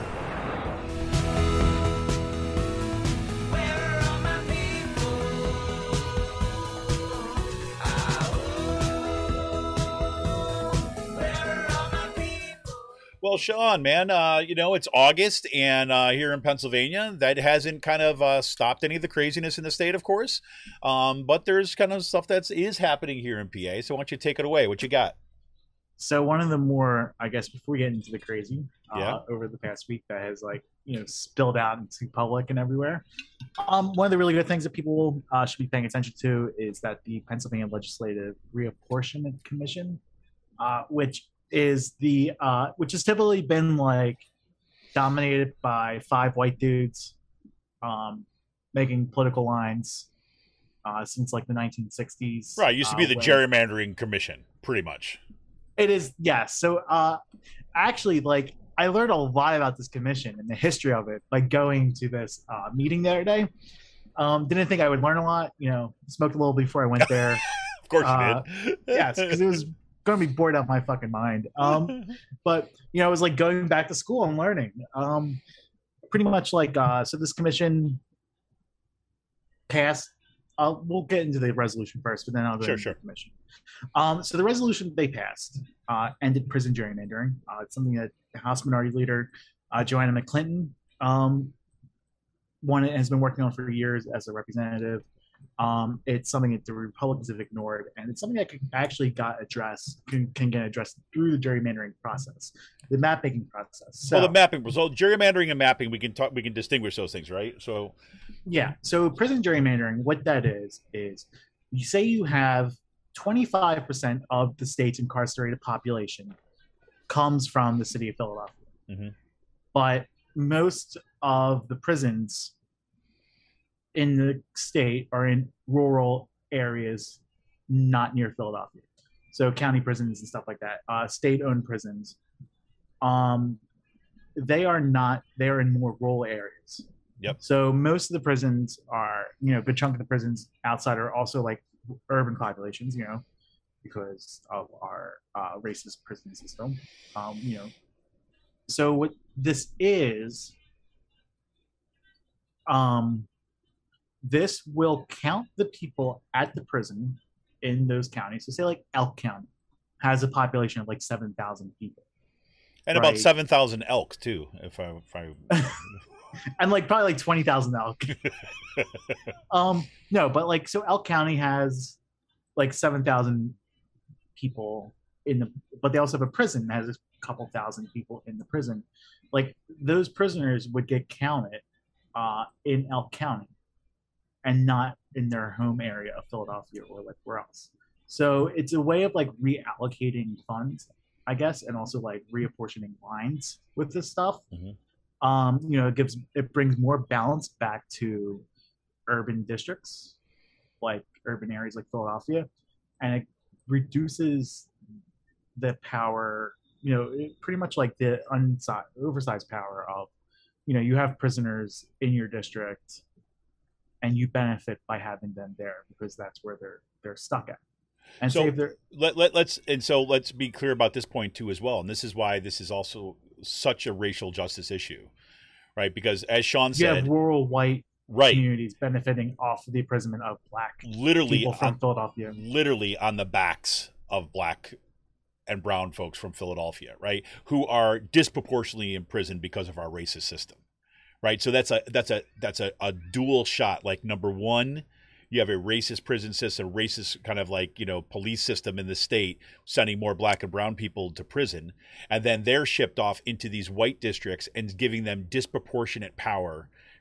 Well, Sean, man, uh, you know, it's August, and uh, here in Pennsylvania, that hasn't kind of uh, stopped any of the craziness in the state, of course. Um, but there's kind of stuff that is happening here in P A. So why don't you take it away? What you got? So one of the more, I guess, before we get into the crazy, uh, Yeah. over the past week that has like, you know, spilled out into public and everywhere. Um, one of the really good things that people uh, should be paying attention to is that the Pennsylvania Legislative Reapportionment Commission, uh, which is the, uh, which has typically been like dominated by five white dudes, um, making political lines uh, since like the nineteen sixties. Right, it used to be uh, the when- gerrymandering commission, pretty much. It is, yes. So uh, actually, like, I learned a lot about this commission and the history of it by going to this uh, meeting the other day. Um, didn't think I would learn a lot. You know, smoked a little before I went there. Of course Uh, you did. Yes, because it was going to be bored out of my fucking mind. Um, but, you know, it was like going back to school and learning. Um, pretty much like, uh, so this commission passed. Uh, we'll get into the resolution first, but then I'll go Sure, into sure. the commission. Um, so the resolution they passed uh, ended prison gerrymandering. Uh, it's something that House Minority Leader uh, Joanna McClinton um, one has been working on for years as a representative. Um, it's something that the Republicans have ignored, and it's something that can actually got addressed, can, can get addressed through the gerrymandering process, the map making process. So, Well, the mapping, so gerrymandering and mapping, we can talk, we can distinguish those things, right? So, yeah. So prison gerrymandering, what that is, is you say you have twenty-five percent of the state's incarcerated population comes from the city of Philadelphia. Mhm. But most of the prisons in the state are in rural areas not near Philadelphia. So county prisons and stuff like that, uh, state-owned prisons. Um, they are not, they are in more rural areas. Yep. So most of the prisons are, you know, a good chunk of the prisons outside are also like urban populations, you know, because of our uh, racist prison system, um, you know. So what this is, um, this will count the people at the prison in those counties. So say like Elk County has a population of like seven thousand people. and about Right. seven thousand elk too, if I, if I And like probably like twenty thousand elk. um, no, but like, so Elk County has like seven thousand people in the, but they also have a prison that has a couple thousand people in the prison. Like those prisoners would get counted uh, in Elk County and not in their home area of Philadelphia or like where else. So it's a way of like reallocating funds, I guess, and also like reapportioning lines with this stuff. Mhm. Um, you know, it gives, it brings more balance back to urban districts, like urban areas like Philadelphia, and it reduces the power, you know, it, pretty much like the unsized, oversized power of, you know, you have prisoners in your district and you benefit by having them there because that's where they're they're stuck at. And So- say if they're let, let let's and so let's be clear about this point too as well. And this is why this is also such a racial justice issue, right? Because as Sean you have said, rural white right, communities benefiting off of the imprisonment of black literally people from on, Philadelphia. literally on the backs of black and brown folks from Philadelphia, right? Who are disproportionately imprisoned because of our racist system. Right. So that's a that's a that's a, a dual shot. Like number one, you have a racist prison system, racist kind of like, you know, police system in the state sending more black and brown people to prison. And then they're shipped off into these white districts and giving them disproportionate power,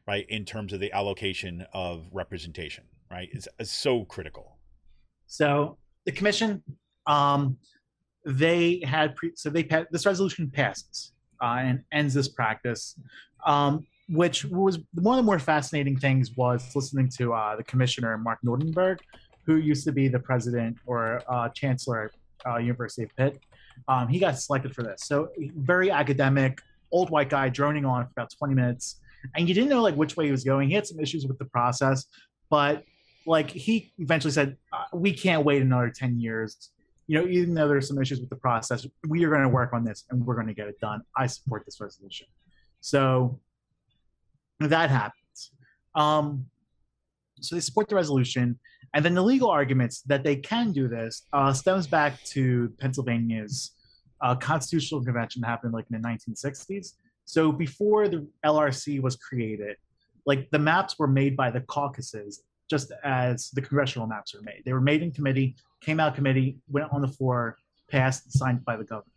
right, in terms of the allocation of representation, right? It's, it's so critical. So the commission, um, they had pre- so they pa- this resolution passes uh, and ends this practice, um, which was one of the more fascinating things was listening to uh, the commissioner Mark Nordenberg, who used to be the president or uh, chancellor at uh, University of Pitt. Um, he got selected for this. So very academic, old white guy droning on for about twenty minutes, and you didn't know like which way he was going. He had some issues with the process, but like he eventually said, uh, we can't wait another ten years. You know, even though there's some issues with the process, we are going to work on this and we're going to get it done. I support this resolution. So that happens. Um, so they support the resolution. And then the legal arguments that they can do this uh, stems back to Pennsylvania's uh, constitutional convention that happened like in the nineteen sixties. So before the L R C was created, like the maps were made by the caucuses, just as the congressional maps were made. They were made in committee, came out committee, went on the floor, passed, signed by the governor.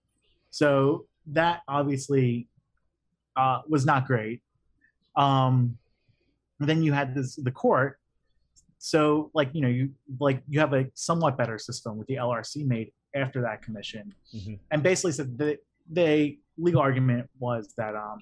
So that obviously uh, was not great. Um, then you had this the court. So like you know you like you have a somewhat better system with the L R C made after that commission, mm-hmm. and basically said the the legal argument was that um,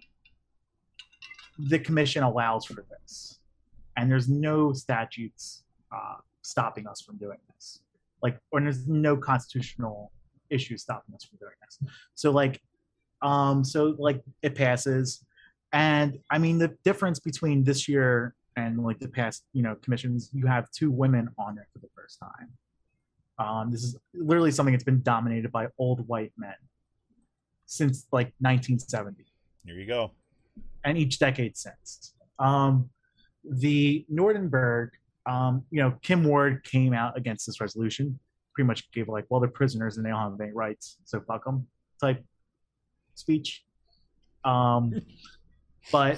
the commission allows for this. And there's no statutes uh, stopping us from doing this. Like, or there's no constitutional issue stopping us from doing this. So like, um, so like it passes. And I mean, the difference between this year and like the past, you know, commissions, you have two women on it for the first time. Um, this is literally something that's been dominated by old white men since like nineteen seventy. Here you go. And each decade since. Um, The Nordenberg, um, you know, Kim Ward came out against this resolution, pretty much gave like, well, they're prisoners and they don't have any rights, so fuck them type speech. Um, but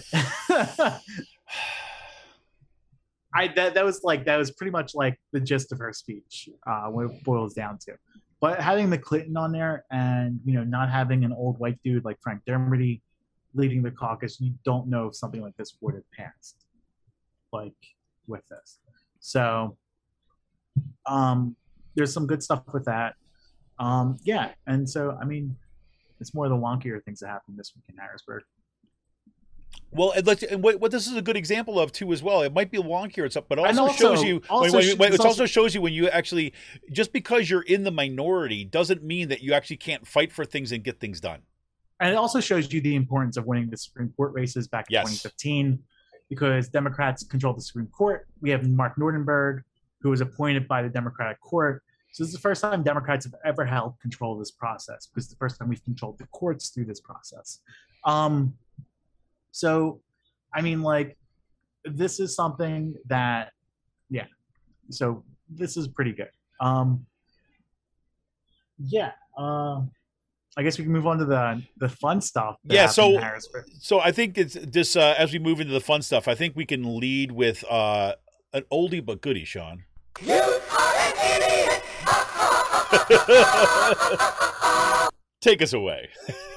I that that was like that was pretty much like the gist of her speech uh, when it boils down to. But having the Clinton on there and you know not having an old white dude like Frank Dermody leading the caucus, you don't know if something like this would have passed. Like with this, so um there's some good stuff with that. Um yeah, and so I mean it's more of the wonkier things that happened this week in Harrisburg. Well, and, let's, and what, what this is a good example of too as well. It might be wonkier and stuff, but also, also shows you also when, when, when, it also, also shows you when you actually just because you're in the minority doesn't mean that you actually can't fight for things and get things done. And it also shows you the importance of winning the Supreme Court races back in yes. twenty fifteen. Because Democrats control the Supreme Court. We have Mark Nordenberg, who was appointed by the Democratic court. So this is the first time Democrats have ever held control of this process, because it's the first time we've controlled the courts through this process. Um, so, I mean, like, this is something that, yeah. So this is pretty good. Um, yeah. Uh, I guess we can move on to the the fun stuff. Yeah, so so I think it's this uh, as we move into the fun stuff. I think we can lead with uh, an oldie but goodie, Sean. You are an idiot. Take us away.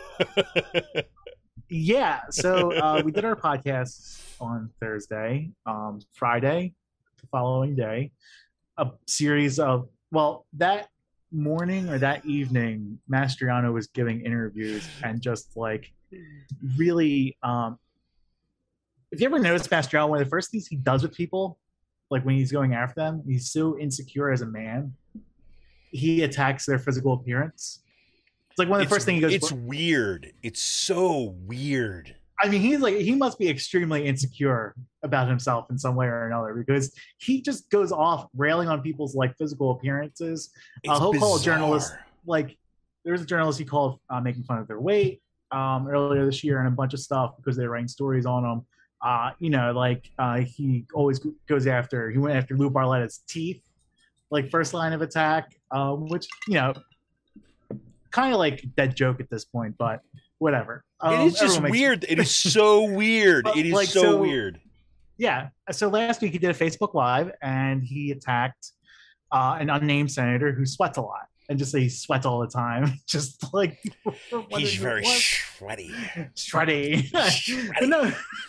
Yeah, so uh, we did our podcast on Thursday, um, Friday, the following day, a series of well that. morning or that evening, Mastriano was giving interviews and just like really um if you ever noticed Mastriano, one of the first things he does with people, like when he's going after them, he's so insecure as a man, he attacks their physical appearance. It's like one of the it's, first things he goes it's weird it's so weird. I mean, he's like he must be extremely insecure about himself in some way or another, because he just goes off railing on people's like physical appearances. Uh, he'll bizarre. call a journalist like there was a journalist he called uh, making fun of their weight um, earlier this year and a bunch of stuff because they were writing stories on him. Uh, you know, like uh, he always goes after he went after Lou Barletta's teeth, like first line of attack, uh, which you know, kind of like dead joke at this point, but. Whatever. Um, it is just weird. It is so weird. It is like, so, so weird. Yeah. So last week he did a Facebook Live and he attacked uh, an unnamed senator who sweats a lot and just say he sweats all the time. Just like he's very sweaty. Sweaty. Sweaty. no,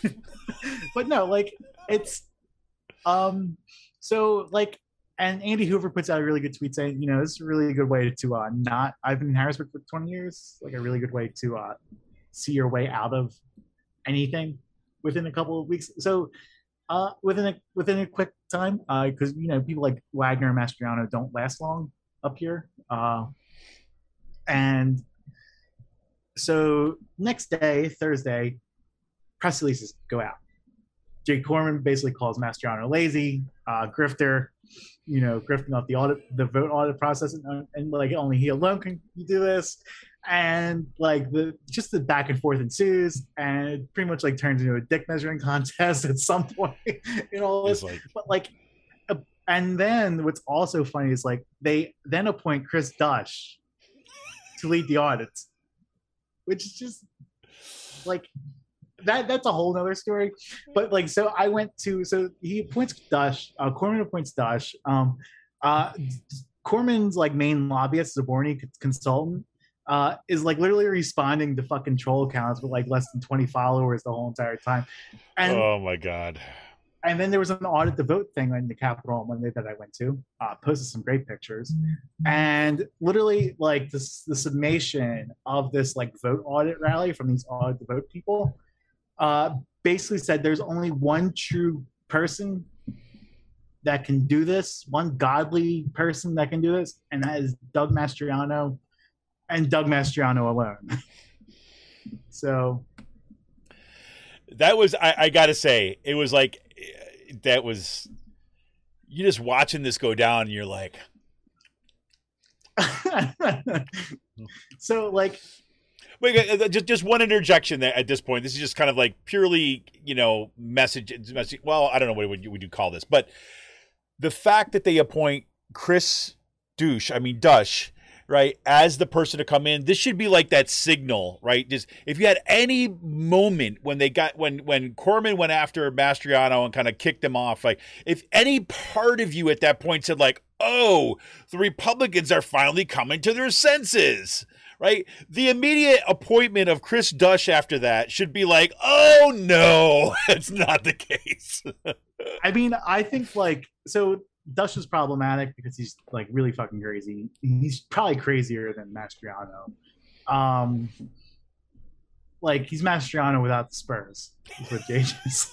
but no, like it's um so like and Andy Hoover puts out a really good tweet saying, you know, this is a really good way to uh not I've been in Harrisburg for twenty years, like a really good way to uh see your way out of anything within a couple of weeks. So uh within a within a quick time, uh because you know people like Wagner and Mastriano don't last long up here. Uh and so next day, Thursday, press releases go out. Jay Corman basically calls Mastriano lazy, uh, grifter, you know, grifting off the audit, the vote audit process, and, and like only he alone can do this, and like the just the back and forth ensues, and it pretty much like turns into a dick measuring contest at some point in all this. Like, but like, uh, and then what's also funny is like they then appoint Chris Dush to lead the audits, which is just like. That that's a whole nother story, but like so I went to so he appoints Dush, uh, Corman appoints Dush. Um, uh, Corman's like main lobbyist, Zaborny consultant, uh, is like literally responding to fucking troll accounts with like less than twenty followers the whole entire time. And, oh my god! And then there was an audit the vote thing in the Capitol on Monday that I went to. Uh, posted some great pictures, and literally like this the summation of this like vote audit rally from these audit the vote people. Uh, basically said there's only one true person that can do this, one godly person that can do this, and that is Doug Mastriano and Doug Mastriano alone. So that was, I, I gotta say, it was like, that was, you're just watching this go down and you're like. So like, Wait, just just one interjection there at this point. This is just kind of like purely, you know, message. message well, I don't know what would you, would you call this, but the fact that they appoint Chris Douche, I mean Dush, right, as the person to come in, this should be like that signal, right? Just if you had any moment when they got when when Corman went after Mastriano and kind of kicked him off, like if any part of you at that point said like, oh, the Republicans are finally coming to their senses. Right? The immediate appointment of Chris Dush after that should be like, oh no, that's not the case. I mean, I think like, so Dush is problematic because he's like really fucking crazy. He's probably crazier than Mastriano. Um, like he's Mastriano without the Spurs. Is what J J says.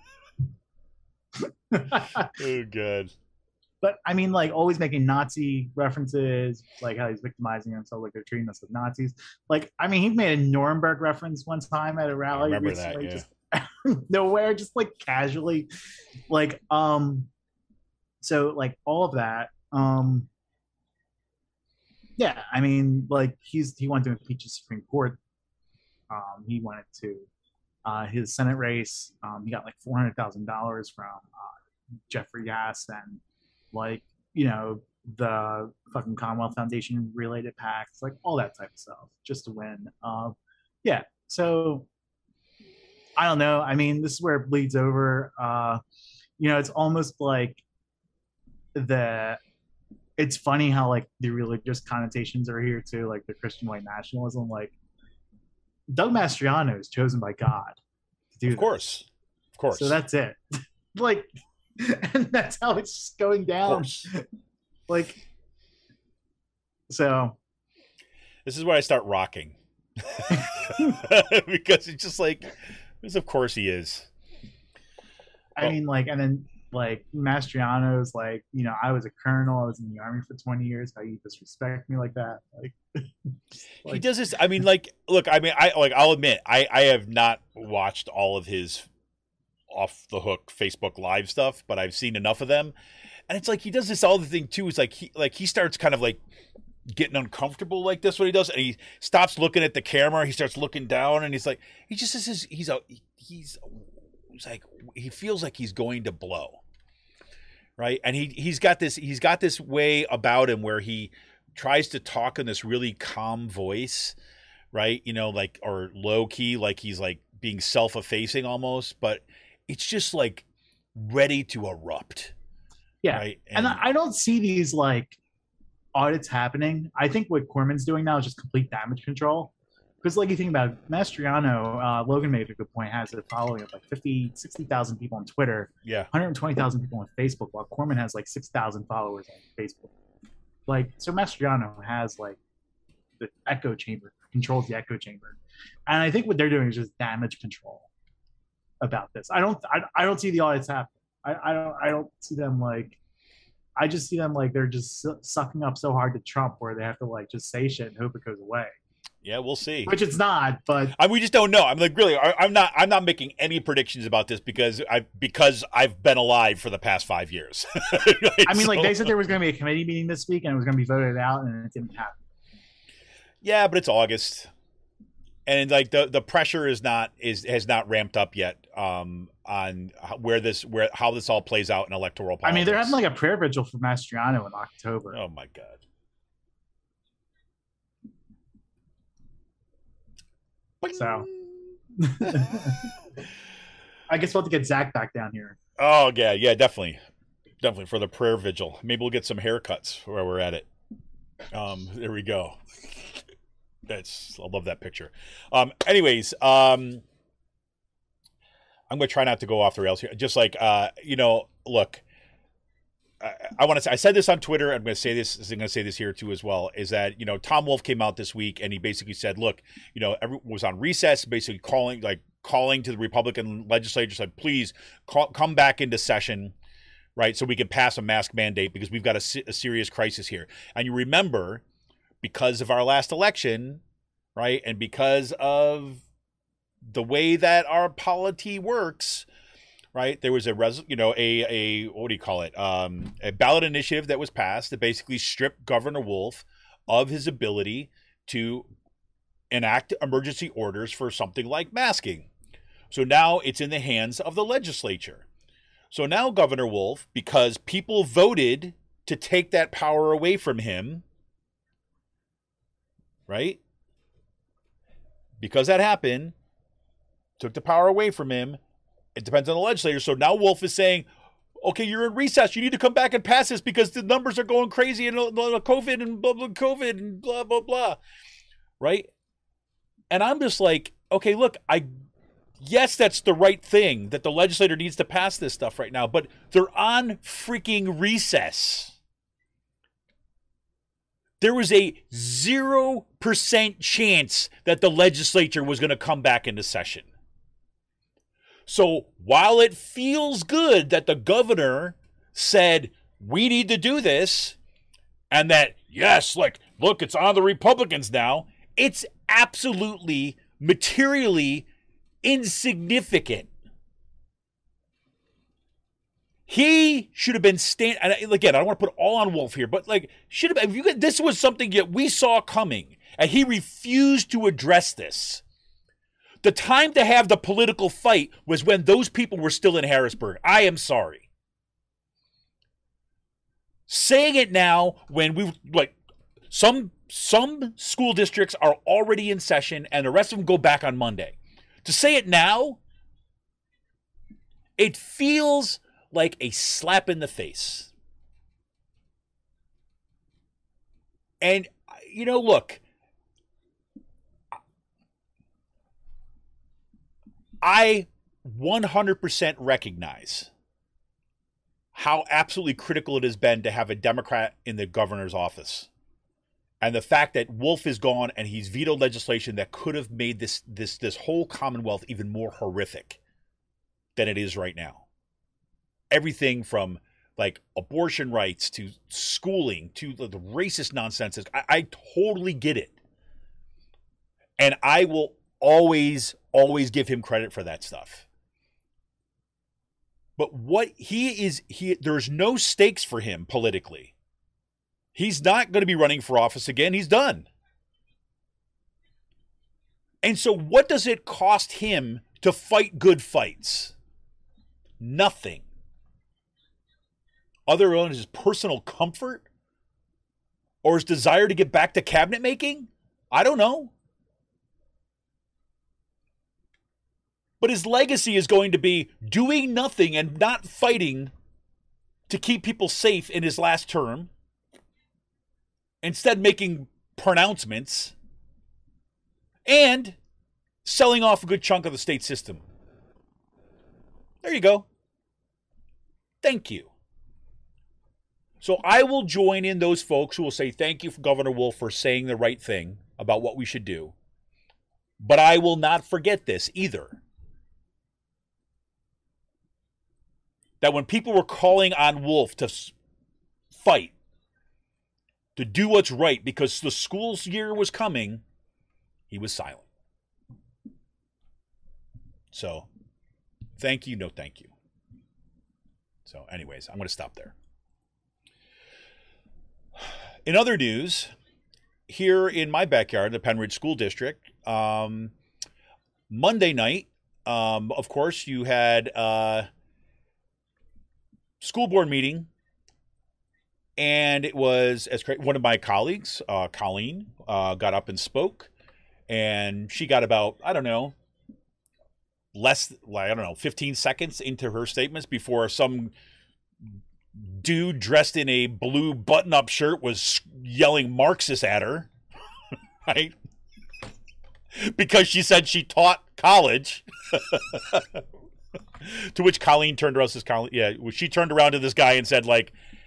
Oh, God. But I mean, like always making Nazi references, like how he's victimizing himself, like they're treating us as Nazis. Like, I mean, he made a Nuremberg reference one time at a rally. I remember recently, that, yeah. Just nowhere, just like casually, like um. So like all of that, um. Yeah, I mean, like he's he wanted to impeach the Supreme Court. Um, he wanted to uh, his Senate race. Um, he got like four hundred thousand dollars from uh, Jeffrey Yass and. Like, you know, the fucking Commonwealth Foundation related packs, like all that type of stuff, just to win. Um, yeah, so I don't know. I mean, this is where it bleeds over. Uh, you know, it's almost like the. It's funny how like the religious connotations are here too, like the Christian white nationalism. Like Doug Mastriano is chosen by God to do. Of course, this. of course. So that's it. Like. And that's how it's just going down. Like, so. This is where I start rocking. Because it's just like, because of course he is. I well, mean, like, and then, like, Mastriano's like, you know, I was a colonel, I was in the army for twenty years. How you disrespect me like that? Like, like he does this. I mean, like, look, I mean, I like, I'll admit, I, I have not watched all of his off the hook Facebook Live stuff, but I've seen enough of them, and it's like he does this all the thing too. It's like he like he starts kind of like getting uncomfortable like this. What he does, and he stops looking at the camera. He starts looking down, and he's like he just says he's a he's he's like he feels like he's going to blow, right? And he he's got this he's got this way about him where he tries to talk in this really calm voice, right? You know, like or low key, like he's like being self-effacing almost, but it's just like ready to erupt. Yeah. Right? And, and I don't see these like audits happening. I think what Corman's doing now is just complete damage control. because like you think about it, Mastriano, uh, Logan made a good point, has a following of like fifty, sixty thousand people on Twitter, Yeah. one hundred twenty thousand people on Facebook, while Corman has like six thousand followers on Facebook. Like, so Mastriano has like the echo chamber, controls the echo chamber. And I think what they're doing is just damage control about this. I don't, I, I don't see the audits happen. I, I don't, I don't see them like, I just see them like they're just su- sucking up so hard to Trump where they have to like just say shit and hope it goes away. Yeah, we'll see. Which it's not, but I, we just don't know. I'm like, really, I, I'm not. I'm not making any predictions about this because I because I've been alive for the past five years. Right? I mean, like So- they said there was going to be a committee meeting this week and it was going to be voted out, and it didn't happen. Yeah, but it's August, and like the the pressure is not is has not ramped up yet um, on how- where this where how this all plays out in electoral politics. I mean, they're having like a prayer vigil for Mastriano in October. Oh my god. So I guess we'll have to get Zach back down here. Oh yeah, yeah, definitely, definitely for the prayer vigil. Maybe we'll get some haircuts where we're at it. Um, there we go. That's I love that picture. Um, anyways, um, I'm gonna try not to go off the rails here. Just like uh, you know, look, I, I want to. I said this on Twitter. I'm going to say this. I'm going to say this here too as well. Is that you know Tom Wolf came out this week and he basically said, look, you know, everyone was on recess, basically calling like calling to the Republican legislature, said, please call, come back into session, right, so we can pass a mask mandate because we've got a, se- a serious crisis here. And you remember, because of our last election, right, and because of the way that our polity works. Right, there was a res, you know, a a what do you call it? Um, a ballot initiative that was passed that basically stripped Governor Wolf of his ability to enact emergency orders for something like masking. So now it's in the hands of the legislature. So now Governor Wolf, because people voted to take that power away from him, right? Because that happened, took the power away from him. It depends on the legislator. So now Wolf is saying, okay, you're in recess. You need to come back and pass this because the numbers are going crazy and uh, COVID and blah, blah, COVID and blah, blah, blah. Right? And I'm just like, okay, look, I, yes, that's the right thing that the legislator needs to pass this stuff right now, but they're on freaking recess. There was a zero percent chance that the legislature was going to come back into session. So while it feels good that the governor said, we need to do this, and that, yes, like, look, it's on the Republicans now, it's absolutely materially insignificant. He should have been stand. And again, I don't want to put all on Wolf here, but like, should have been. If you could, this was something that we saw coming, and he refused to address this. The time to have the political fight was when those people were still in Harrisburg. I am sorry. Saying it now when we like some some school districts are already in session and the rest of them go back on Monday. To say it now, it feels like a slap in the face. And you know, look, I one hundred percent recognize how absolutely critical it has been to have a Democrat in the governor's office. And the fact that Wolf is gone and he's vetoed legislation that could have made this this this whole Commonwealth even more horrific than it is right now. Everything from like abortion rights to schooling to the, the racist nonsense. I, I totally get it. And I will always, always give him credit for that stuff. But what he is, he there's no stakes for him politically. He's not going to be running for office again. He's done. And so what does it cost him to fight good fights? Nothing. Other than his personal comfort or his desire to get back to cabinet making? I don't know. But his legacy is going to be doing nothing and not fighting to keep people safe in his last term. Instead, making pronouncements and selling off a good chunk of the state system. There you go. Thank you. So I will join in those folks who will say thank you for Governor Wolf for saying the right thing about what we should do. But I will not forget this either. That when people were calling on Wolf to fight, to do what's right because the school's year was coming, he was silent. So, thank you, no thank you. So, anyways, I'm going to stop there. In other news, here in my backyard, the Penridge School District, um, Monday night, um, of course, you had a school board meeting, and it was as one of my colleagues, uh, Colleen, uh, got up and spoke, and she got about, I don't know, less, like, I don't know, fifteen seconds into her statements before some dude dressed in a blue button-up shirt was yelling Marxist at her, right? Because she said she taught college. To which Colleen turned around, says, Colleen, yeah, she turned around to this guy and said, like,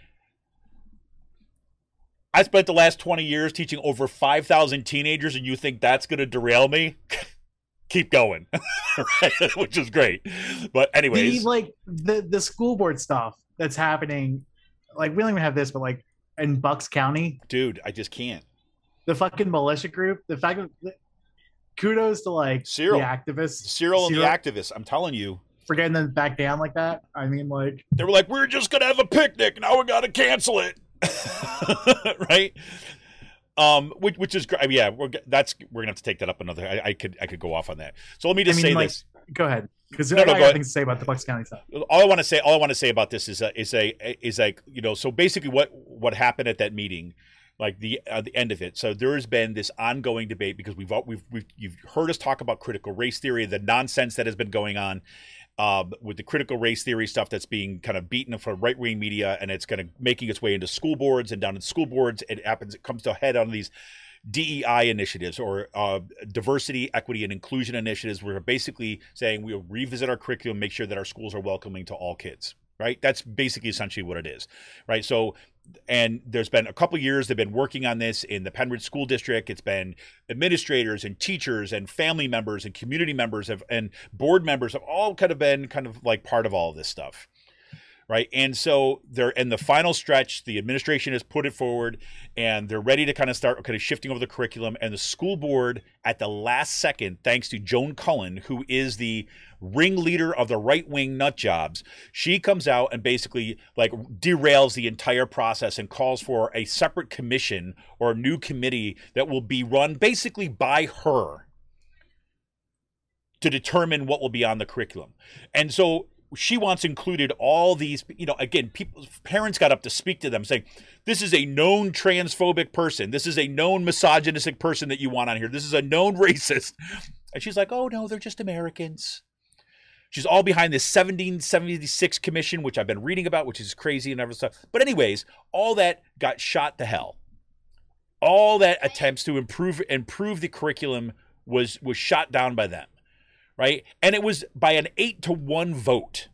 I spent the last twenty years teaching over five thousand teenagers, and you think that's going to derail me? Keep going. Right? Which is great. But anyways. The, like, the, the school board stuff that's happening, like, we don't even have this, but, like, in Bucks County. Dude, I just can't. The fucking militia group, the fact that, kudos to, like, Cyril. the activists. Cyril and the activists, I'm telling you. For getting them back down like that. I mean, like. They were like, we're just going to have a picnic. Now we got to cancel it. Right? Um, which, which is great. Yeah, we're that's we're gonna have to take that up another. I, I could I could go off on that. So let me just I mean, say like, this. Go ahead, because no, I no, got things to say about the Bucks County stuff. All I want to say, all I want to say about this is a, is a is like you know. So basically, what what happened at that meeting, like the uh, the end of it. So there has been this ongoing debate because we've we've we've you've heard us talk about critical race theory, the nonsense that has been going on. Um, with the critical race theory stuff that's being kind of beaten for right-wing media, and it's kind of making its way into school boards and down in school boards. It happens. It comes to a head on these D E I initiatives or uh, diversity, equity, and inclusion initiatives. We're basically saying we'll revisit our curriculum, make sure that our schools are welcoming to all kids. Right? That's basically essentially what it is. Right? So, and there's been a couple years they've been working on this in the Penridge School District. It's been administrators and teachers and family members and community members have, and board members have all kind of been kind of like part of all of this stuff. Right. And so they're in the final stretch. The administration has put it forward and they're ready to kind of start kind of shifting over the curriculum. And the school board at the last second, thanks to Joan Cullen, who is the ringleader of the right wing nut jobs, she comes out and basically like derails the entire process and calls for a separate commission or a new committee that will be run basically by her to determine what will be on the curriculum. And so she wants included all these, you know, again, people, parents got up to speak to them saying, this is a known transphobic person. This is a known misogynistic person that you want on here. This is a known racist. And she's like, oh, no, they're just Americans. She's all behind this seventeen seventy-six commission, which I've been reading about, which is crazy and everything stuff. But anyways, all that got shot to hell. All that attempts to improve improve the curriculum was was shot down by them. Right? And it was by an eight to one vote.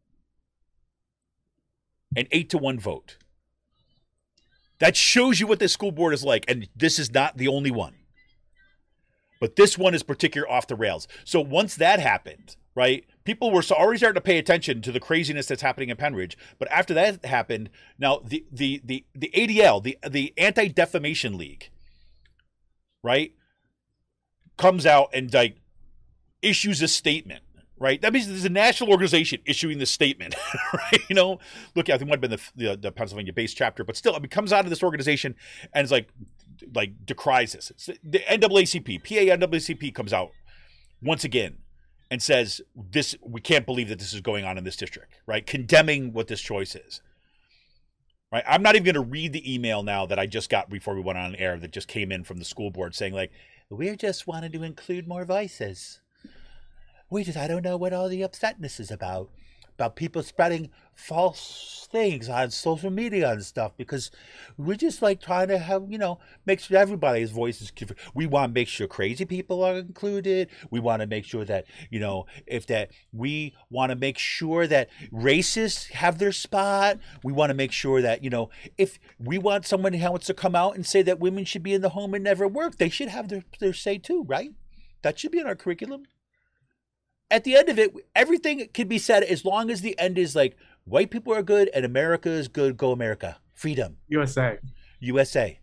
An eight to one vote. That shows you what this school board is like. And this is not the only one. But this one is particular off the rails. So once that happened, right, people were already starting to pay attention to the craziness that's happening in Penridge. But after that happened, now the the the, the A D L, the, the Anti-Defamation League, right, comes out and like issues a statement, right? That means there's a national organization issuing this statement, right? You know, look, I think it might have been the, the, the Pennsylvania-based chapter, but still, it comes out of this organization and it's like, like decries this. It's the N double A C P, P A N double A C P comes out once again and says, this, we can't believe that this is going on in this district, right? Condemning what this choice is, right? I'm not even going to read the email now that I just got before we went on air that just came in from the school board saying like, we just wanted to include more voices. We just, I don't know what all the upsetness is about. about people spreading false things on social media and stuff, because we're just like trying to have, you know, make sure everybody's voice is. We want to make sure crazy people are included. We want to make sure that, you know, if that we want to make sure that racists have their spot. We want to make sure that, you know, if we want someone who wants to come out and say that women should be in the home and never work, they should have their, their say too, right? That should be in our curriculum. At the end of it, everything can be said as long as the end is like, white people are good and America is good. Go America. Freedom. U S A. U S A.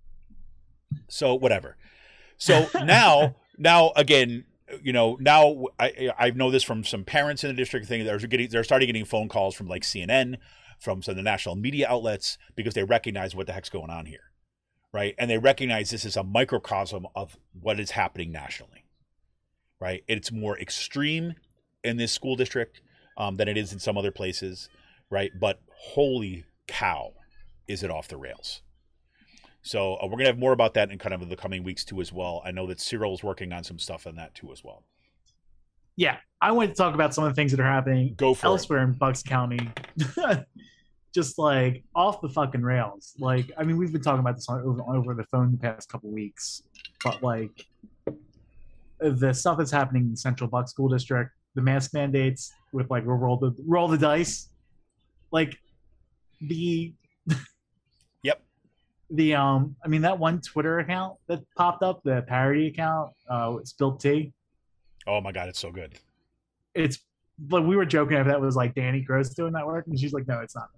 So whatever. So now, now again, you know, now I I know this from some parents in the district thing. They're getting, they're starting getting phone calls from like C N N, from some of the national media outlets, because they recognize what the heck's going on here, right? And they recognize this is a microcosm of what is happening nationally, right? It's more extreme in this school district um, than it is in some other places, right? But holy cow, is it off the rails? So uh, we're going to have more about that in kind of the coming weeks too as well. I know that Cyril's working on some stuff on that too as well. Yeah, I want to talk about some of the things that are happening Go for elsewhere it. in Bucks County. Just like off the fucking rails. Like, I mean, we've been talking about this on, over, over the phone the past couple weeks, but like the stuff that's happening in Central Bucks School District, the mask mandates with like we'll roll the roll the dice, like the Yep. the um I mean that one Twitter account that popped up, the parody account, uh Spilt Tea. Oh my God, it's so good. It's but we were joking if that was like Danny Gross doing that work, and she's like, no, it's not.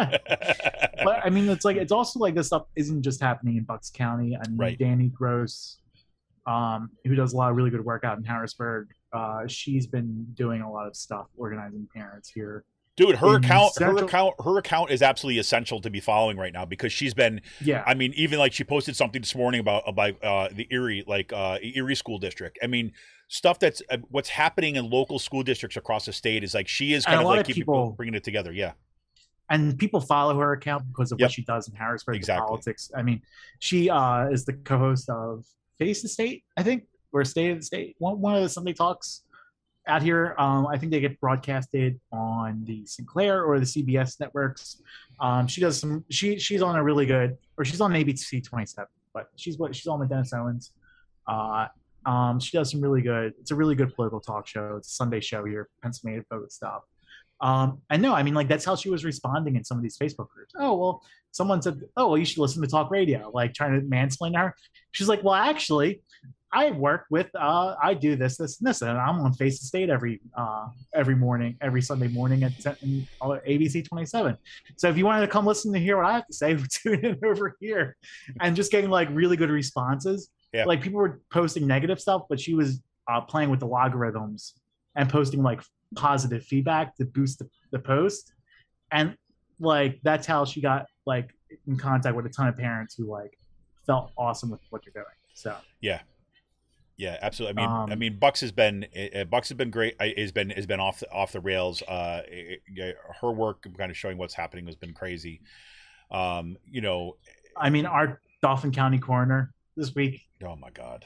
But I mean, it's like it's also like this stuff isn't just happening in Bucks County. I mean, Right. Danny Gross, um, who does a lot of really good work out in Harrisburg, uh, she's been doing a lot of stuff organizing parents here. Dude, her In account, her Central- account, her account is absolutely essential to be following right now, because she's been. Yeah, I mean, even like she posted something this morning about about uh, the Erie, like uh, Erie school district. I mean, stuff that's uh, what's happening in local school districts across the state is like she is And kind a of lot like of keeping people- bringing it together. Yeah, and people follow her account because of Yep. what she does in Harrisburg, the Exactly. politics. I mean, she uh, is the co-host of Face the State, I think, or State of the State, one, one of the Sunday talks out here. Um, I think they get broadcasted on the Sinclair or the C B S networks. Um, she does some. She she's on a really good, or she's on A B C twenty-seven, but she's what she's on with Dennis Owens. Uh, um, she does some really good. It's a really good political talk show. It's a Sunday show here, Pennsylvania focused stuff. Um, and no, I mean, like that's how she was responding in some of these Facebook groups. Oh well, someone said, "Oh well, you should listen to talk radio," like trying to mansplain to her. She's like, "Well, actually, I work with, uh, I do this, this, and this, and I'm on Face the State every uh, every morning, every Sunday morning at ten, uh, A B C twenty-seven. So if you wanted to come listen to hear what I have to say, tune in over here." And just getting like really good responses. Yeah. Like people were posting negative stuff, but she was uh, playing with the logarithms and posting like positive feedback to boost the, the post. And like that's how she got like in contact with a ton of parents who like felt awesome with what you're doing. So yeah, yeah, absolutely. I mean, Um, I mean, Bucks has been uh, Bucks has been great. I- Has been has been off the, off the rails. Uh, it- it- her work, kind of showing what's happening, has been crazy. Um, you know, I mean, our Dauphin County coroner this week, oh my God.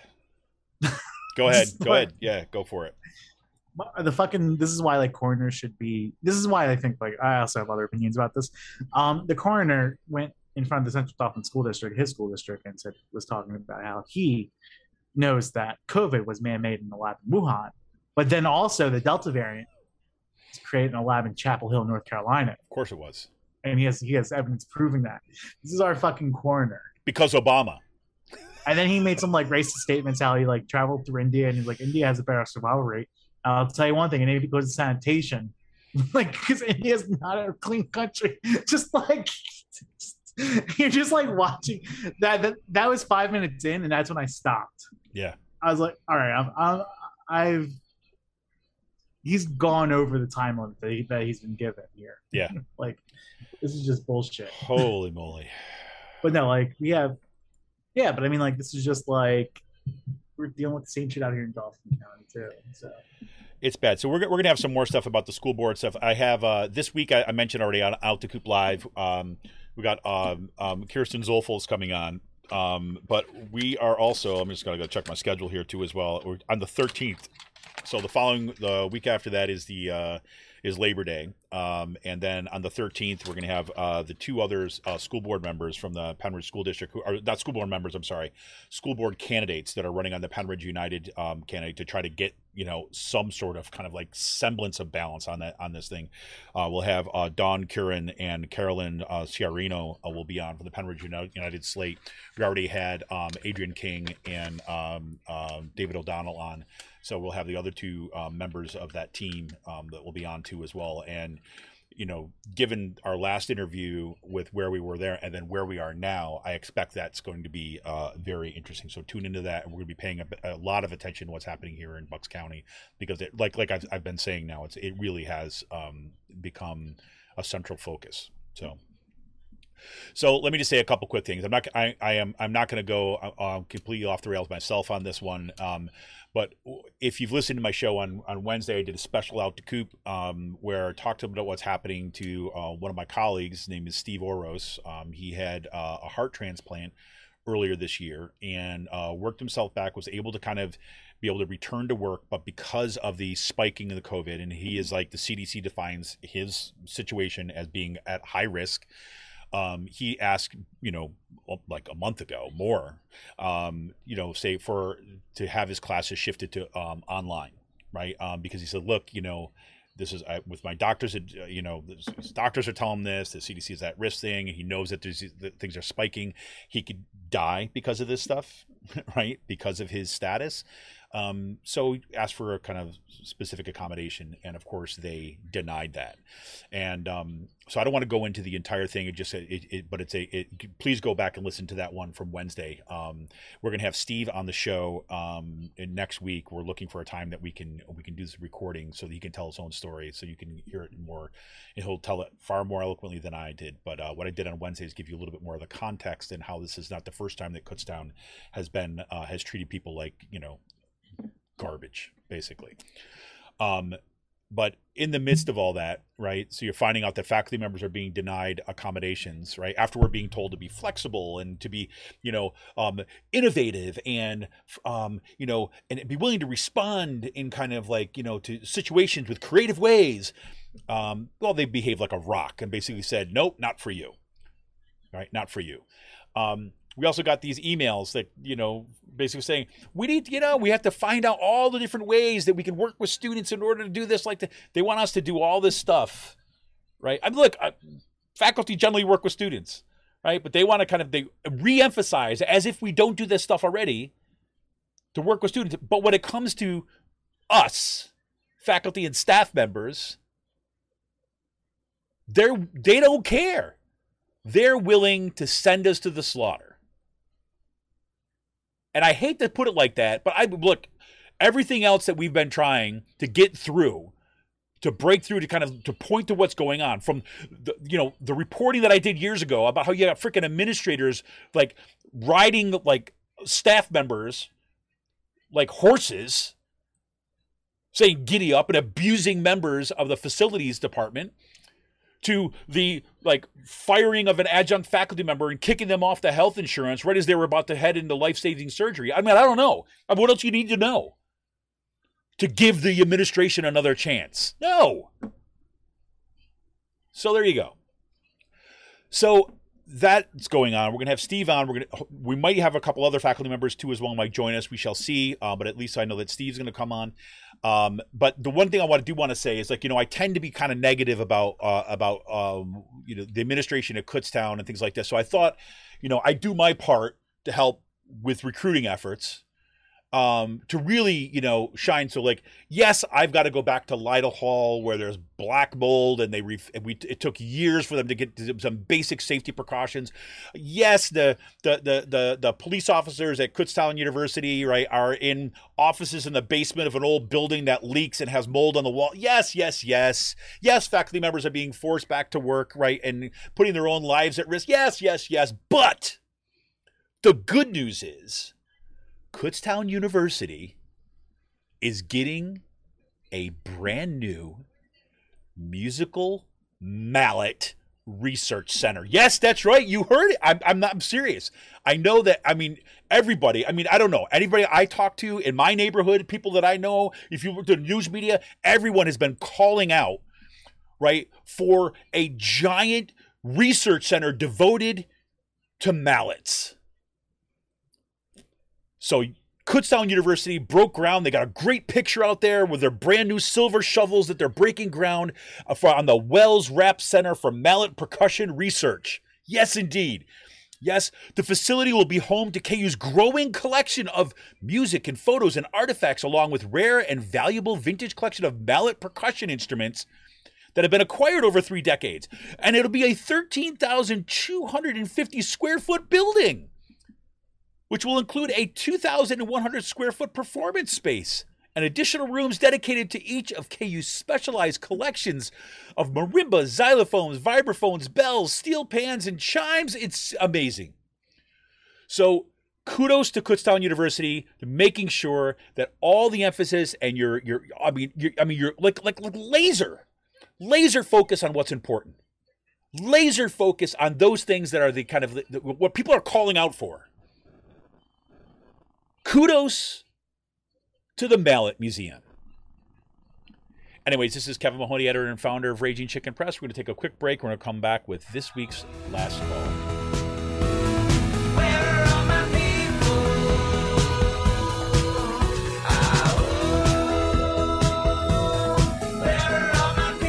Go ahead, Just go like- ahead. Yeah, go for it. the fucking this is why like coroners should be this is why I think like I also have other opinions about this. Um the coroner went in front of the Central Dauphin School District, his school district, and said was talking about how he knows that COVID was man-made in the lab in Wuhan, but then also the Delta variant was created in a lab in Chapel Hill, North Carolina, Of course it was. and he has he has evidence proving that. This is our fucking coroner. Because Obama. And then he made some like racist statements how he like traveled through India and he's like, India has a better survival rate. I'll tell you one thing, and if it goes to sanitation, like because India's not a clean country. Just like you're just like watching that, that. That was five minutes in, and that's when I stopped. Yeah. I was like, all right, I'm, I'm I've he's gone over the time limit that, he, that he's been given here. Yeah. Like this is just bullshit. Holy moly. But no, like we have, yeah. But I mean, like this is just like we're dealing with the same shit out here in Dauphin County too. So It's bad. So we're, we're going to have some more stuff about the school board stuff. I have uh, this week, I, I mentioned already on Out to Coop Live, um, we got um, um, Kirsten Zolfels coming on. Um, but we are also, I'm just going to go check my schedule here too as well. We're on the thirteenth. So the following, the week after that is the uh, is Labor Day. Um, and then on the thirteenth, we're going to have uh, the two others, uh, school board members from the Penn Ridge School District, who are not school board members, I'm sorry, school board candidates that are running on the Penn Ridge United um, candidate to try to get, you know, some sort of kind of like semblance of balance on that, on this thing. Uh, we'll have uh, Dawn Curran and Carolyn uh, Ciarino uh, will be on for the Penn Ridge United, United slate. We already had um, Adrian King and um, uh, David O'Donnell on. So we'll have the other two um, members of that team um, that will be on too as well. And, you know, given our last interview with where we were there and then where we are now, I expect that's going to be uh, very interesting. So tune into that. And we're going to be paying a, a lot of attention to what's happening here in Bucks County, because it, like like I've, I've been saying now, it's it really has um, become a central focus. So. So let me just say a couple quick things. I'm not, I, I am, I'm not going to go uh, completely off the rails myself on this one. Um, but if you've listened to my show on, on Wednesday, I did a special out to Coop um, where I talked about what's happening to uh, one of my colleagues. His name is Steve Oros. Um, he had uh, a heart transplant earlier this year and uh, worked himself back, was able to kind of be able to return to work, but because of the spiking of the COVID, and he is like the C D C defines his situation as being at high risk. Um, he asked, you know, like a month ago, more, um, you know, say for to have his classes shifted to um, online, right? Um, because he said, look, you know, this is I, with my doctors, uh, you know, his doctors are telling him this, the C D C is that risk thing, and he knows that, there's, that things are spiking. He could die because of this stuff, right? Because of his status. Um, so he asked for a kind of specific accommodation, and of course they denied that. And um, so I don't want to go into the entire thing. It just, it, it, but it's a. It, please go back and listen to that one from Wednesday. Um, we're gonna have Steve on the show um, and next week. We're looking for a time that we can we can do this recording so that he can tell his own story, so you can hear it more. And he'll tell it far more eloquently than I did. But uh, what I did on Wednesday is give you a little bit more of the context and how this is not the first time that Kutztown has been uh, has treated people like, you know, garbage, basically. Um, but in the midst of all that, right, so you're finding out that faculty members are being denied accommodations, right, after we're being told to be flexible and to be, you know, um, innovative and, um, you know, and be willing to respond in kind of like, you know, to situations with creative ways. Um, well, they behaved like a rock and basically said, nope, not for you, right, not for you. Um, We also got these emails that, you know, basically saying, we need to, you know, we have to find out all the different ways that we can work with students in order to do this. Like the, they want us to do all this stuff, right? I mean, look, I, faculty generally work with students, right? But they want to kind of, they re-emphasize as if we don't do this stuff already to work with students. But when it comes to us, faculty and staff members, they're, they don't care. They're willing to send us to the slaughter. And I hate to put it like that, but I look, everything else that we've been trying to get through, to break through, to kind of to point to what's going on, from the, you know, the reporting that I did years ago about how you got freaking administrators like riding like staff members like horses, saying giddy up, and abusing members of the facilities department, to the like firing of an adjunct faculty member and kicking them off the health insurance right as they were about to head into life-saving surgery. I mean, I don't know. I mean, what else you need to know to give the administration another chance? No. So there you go. So that's going on. We're going to have Steve on. We're going to, we might have a couple other faculty members too as well might join us. We shall see. Uh, but at least I know that Steve's going to come on. Um, but the one thing I want to do want to say is, like, you know, I tend to be kind of negative about, uh, about, um, you know, the administration at Kutztown and things like this. So I thought, you know, I do my part to help with recruiting efforts, um, to really, you know, shine. So like, yes, I've got to go back to Lytle Hall where there's black mold and they, ref- we, it took years for them to get to some basic safety precautions. Yes, the, the, the, the, the police officers at Kutztown University, right, are in offices in the basement of an old building that leaks and has mold on the wall. Yes, yes, yes. Yes, faculty members are being forced back to work, right, and putting their own lives at risk. Yes, yes, yes. But the good news is, Kutztown University is getting a brand new musical mallet research center. Yes, that's right. You heard it. I'm, I'm not I'm serious. I know that. I mean, everybody, I mean, I don't know. Anybody I talk to in my neighborhood, people that I know, if you look at the news media, everyone has been calling out right, for a giant research center devoted to mallets. So Kutztown University broke ground. They got a great picture out there with their brand new silver shovels that they're breaking ground for on the Wells Rapp Center for Mallet Percussion Research. Yes, indeed. Yes, the facility will be home to K U's growing collection of music and photos and artifacts, along with rare and valuable vintage collection of mallet percussion instruments that have been acquired over three decades. And it'll be a thirteen thousand two hundred fifty square foot building, which will include a two thousand one hundred square foot performance space and additional rooms dedicated to each of K U's specialized collections of marimbas, xylophones, vibraphones, bells, steel pans, and chimes. It's amazing. So kudos to Kutztown University to making sure that all the emphasis and your your I mean your I mean you're like like like laser laser focus on what's important. Laser focus on those things that are the kind of the, the, what people are calling out for. Kudos to the Mallet Museum. Anyways, this is Kevin Mahoney, editor and founder of Raging Chicken Press. We're going to take a quick break. We're going to come back with this week's Last Call. Where are all my people? Ah, oh. Where are all my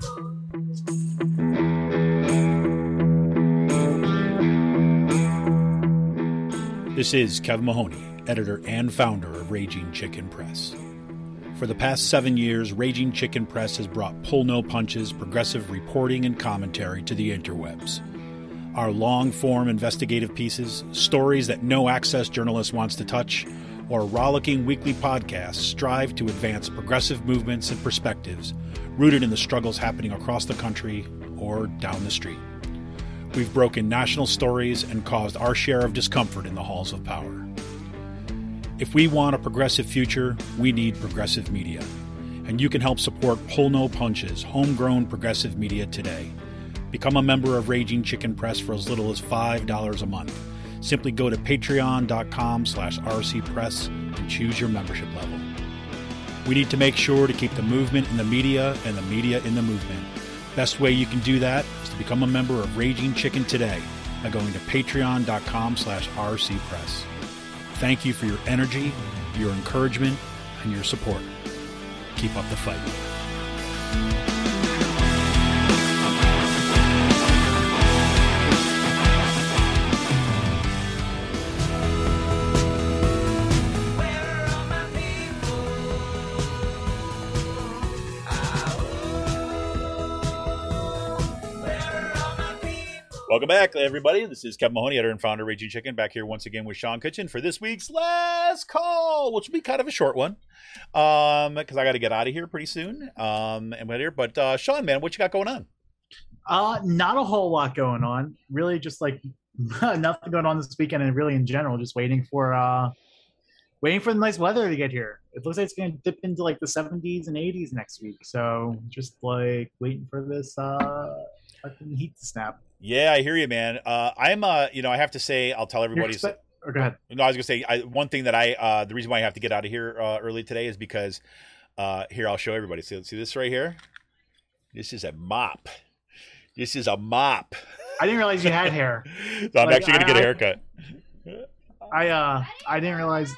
people? This is Kevin Mahoney, editor and founder of Raging Chicken Press. For the past seven years, Raging Chicken Press has brought Pull No Punches, progressive reporting and commentary to the interwebs. Our long-form investigative pieces, stories that no access journalist wants to touch, or rollicking weekly podcasts strive to advance progressive movements and perspectives rooted in the struggles happening across the country or down the street. We've broken national stories and caused our share of discomfort in the halls of power. If we want a progressive future, we need progressive media. And you can help support Pull No Punches, homegrown progressive media today. Become a member of Raging Chicken Press for as little as five dollars a month. Simply go to patreon.com slash rcpress and choose your membership level. We need to make sure to keep the movement in the media and the media in the movement. Best way you can do that is to become a member of Raging Chicken today by going to patreon.com slash rcpress. Thank you for your energy, your encouragement, and your support. Keep up the fight. Welcome back, everybody. This is Kevin Mahoney, editor and founder of Raging Chicken, back here once again with Sean Kitchen for this week's Last Call, which will be kind of a short one um, because I got to get out of here pretty soon. Um, and we're here. But uh, Sean, man, what you got going on? Uh, not a whole lot going on. Really, just like nothing going on this weekend, and really in general, just waiting for uh, waiting for the nice weather to get here. It looks like it's going to dip into like the seventies and eighties next week. So just like waiting for this uh, fucking heat to snap. Yeah, I hear you, man. Uh, I'm, uh, you know, I have to say, I'll tell everybody. Expect- or go ahead. No, I was gonna say I, one thing that I, uh, the reason why I have to get out of here uh, early today is because uh, here I'll show everybody. See, see this right here. This is a mop. This is a mop. I didn't realize you had hair. So I'm like, actually gonna I, get a I, haircut. I uh, I didn't realize.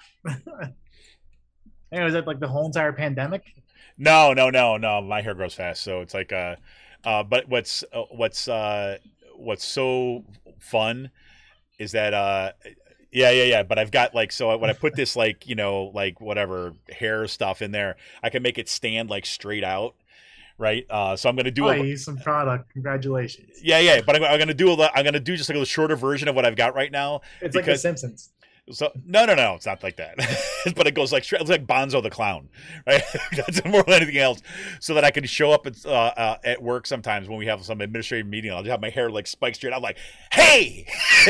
Hey, was that like the whole entire pandemic? No, no, no, no. My hair grows fast, so it's like uh. Uh, but what's uh, what's uh, what's so fun is that uh, yeah, yeah, yeah. But I've got like so when I put this like you know like whatever hair stuff in there, I can make it stand like straight out, right? Uh, so I'm gonna do oh, a, you use some product. Congratulations. Yeah, yeah. But I'm, I'm gonna do a I'm gonna do just like a shorter version of what I've got right now. It's because, like The Simpsons. So no, no, no, it's not like that. But it goes like it's like Bonzo the Clown, right? That's more than anything else. So that I can show up at, uh, uh, at work sometimes when we have some administrative meeting. I'll just have my hair like spiked straight. I'm like, hey,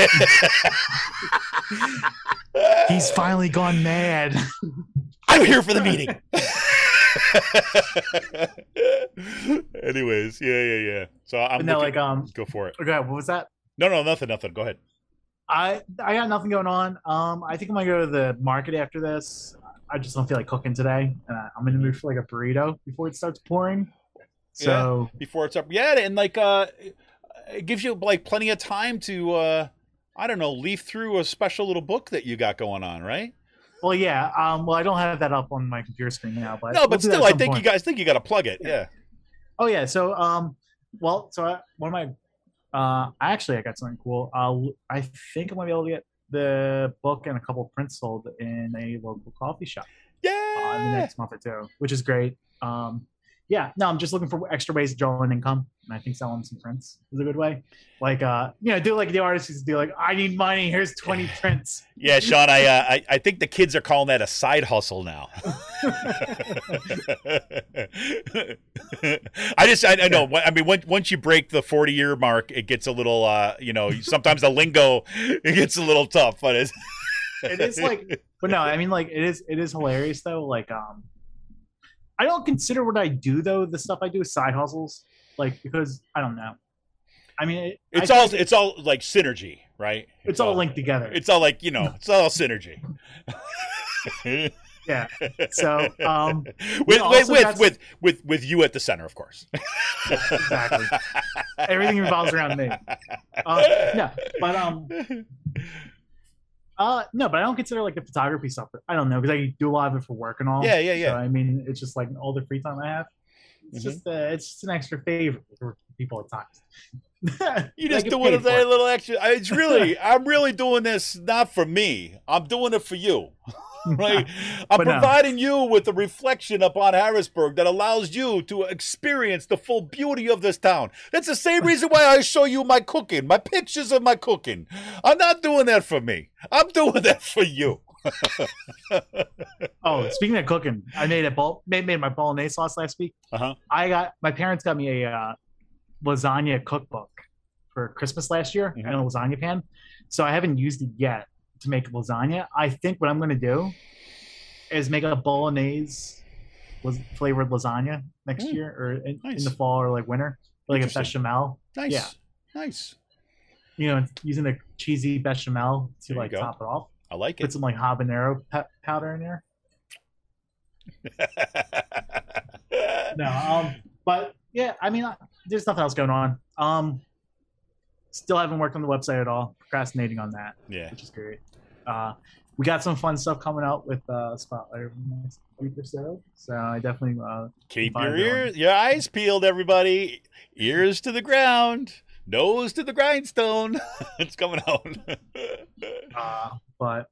he's finally gone mad. I'm here for the meeting. Anyways, yeah, yeah, yeah. So I'm no, looking, like um, go for it. Okay, what was that? No, no, nothing, nothing. Go ahead. I I got nothing going on. Um, I think I'm gonna go to the market after this. I just don't feel like cooking today, and I'm in the mood for like a burrito before it starts pouring. So yeah, before it's up. Yeah, and like uh, it gives you like plenty of time to uh, I don't know, leaf through a special little book that you got going on, right? well, yeah. Um, well, I don't have that up on my computer screen now, but No, we'll but do that still, at I some think point. you guys think you got to plug it. Yeah. Oh yeah. So um, well, so I, one of my uh, actually I got something cool. Uh, I think I'm gonna be able to get the book and a couple of prints sold in a local coffee shop uh, in the Yeah. next month or two, which is great. Um, yeah, no, I'm just looking for extra ways to draw an income, and I think selling some prints is a good way. Like, uh, you know, do like the artists used to do, like, I need money. Here's twenty prints. Yeah, Sean, I, uh, I I think the kids are calling that a side hustle now. I just I, I know I mean once once you break the forty year mark, it gets a little uh you know sometimes the lingo it gets a little tough, but it's It is like, but no, I mean, like, it is it is hilarious though. Like, um, I don't consider what I do though the stuff I do side hustles, like because I don't know. I mean, it, it's I all think it's all like synergy, right? it's all linked together. It's all like you know it's all synergy. Yeah. So, um, with we with also with, got some- with with with you at the center, of course. yeah, exactly. Everything revolves around me. Uh, no, but um, uh, no, but I don't consider like the photography stuff. I don't know because I do a lot of it for work and all. Yeah, yeah, yeah. So I mean, it's just like all the free time I have. It's Mhm. just uh, it's just an extra favor for people at times. You I just get doing a paid for it. little extra. I- It's really, I'm really doing this not for me. I'm doing it for you, right? I'm But no. providing you with a reflection upon Harrisburg that allows you to experience the full beauty of this town. That's the same reason why I show you my cooking, my pictures of my cooking. I'm not doing that for me. I'm doing that for you. Oh, speaking of cooking, I made a bol- made, made my bolognese sauce last week. Uh-huh. I got my parents got me a uh, lasagna cookbook for Christmas last year Mhm. and a lasagna pan. So I haven't used it yet to make lasagna. I think what I'm going to do is make a bolognese was flavored lasagna next Mm. year or in, Nice. in the fall or like winter, like a Interesting. bechamel. Nice. Yeah. Nice. You know, using the cheesy bechamel to There you like go. top it off. I like Put it. some like habanero pe- powder in there. No, um, but yeah, I mean, uh, there's nothing else going on. Um, still haven't worked on the website at all. Procrastinating on that, Yeah. which is great. Uh, we got some fun stuff coming out with uh, Spotlight over the next week or so. So I definitely uh, Keep Fine your doing. ears, your eyes peeled, everybody. Ears to the ground, nose to the grindstone. It's coming out. uh, but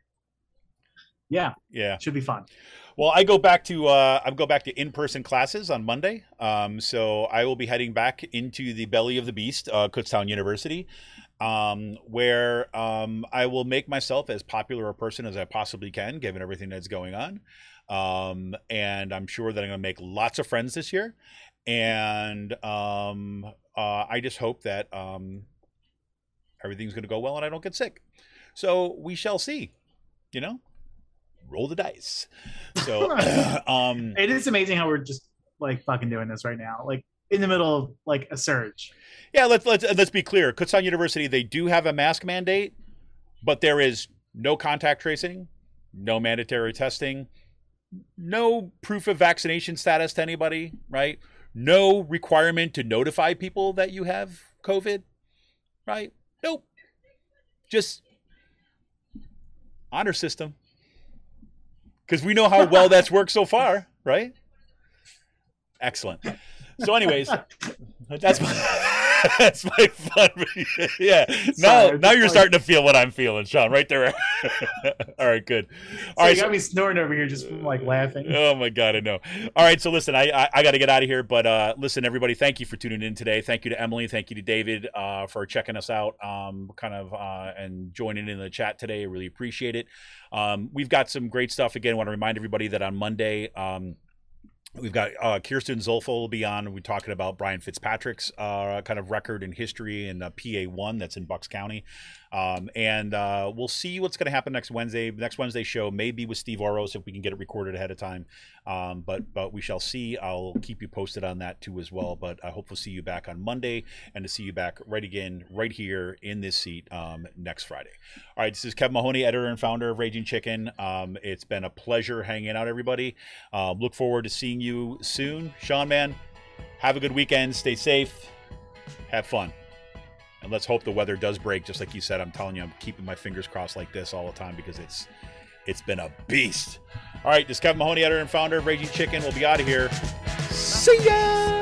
yeah, Yeah. should be fun. Well, I go back to uh, I go back to in-person classes on Monday. Um, so I will be heading back into the belly of the beast, uh, Kutztown University, um, where um, I will make myself as popular a person as I possibly can, given everything that's going on. Um, and I'm sure that I'm going to make lots of friends this year. And um, uh, I just hope that um, everything's going to go well and I don't get sick. So we shall see. You know. Roll the dice. So, um, It is amazing how we're just like fucking doing this right now, like in the middle of like a surge. yeah, let's let's let's be clear. Kutztown University, they do have a mask mandate, but there is no contact tracing, no mandatory testing, no proof of vaccination status to anybody, right? No requirement to notify people that you have COVID, right? Nope. Just honor system. Because we know how well that's worked so far, right? Excellent. So, anyways, that's my, that's my fun. Yeah. Now, Sorry, now you're like- starting to feel what I'm feeling, Sean. Right there. All right, good. So All right. you got So, me snoring over here just from like laughing. oh my God, I know. All right, so listen, I I, I got to get out of here, but uh, listen, everybody, thank you for tuning in today. Thank you to Emily, thank you to David uh, for checking us out, um, kind of uh, and joining in the chat today. I really appreciate it. Um, we've got some great stuff. Again, I want to remind everybody that on Monday. Um, We've got uh, Kirsten Zolfo will be on. We're talking about Brian Fitzpatrick's uh, kind of record and history in uh, P A one that's in Bucks County. Um, and uh, we'll see what's going to happen next Wednesday. Next Wednesday show may be with Steve Oros if we can get it recorded ahead of time. Um, but but we shall see. I'll keep you posted on that too as well. But I hope we'll see you back on Monday and to see you back right again, right here in this seat um, next Friday. All right, this is Kevin Mahoney, editor and founder of Raging Chicken. Um, it's been a pleasure hanging out, everybody. Um, look forward to seeing you soon. Sean, man, Have a good weekend. Stay safe. Have fun. And let's hope the weather does break, just like you said. I'm telling you, I'm keeping my fingers crossed like this all the time because it's it's been a beast. All right, this is Kevin Mahoney, editor and founder of Raging Chicken. We'll be out of here. See ya!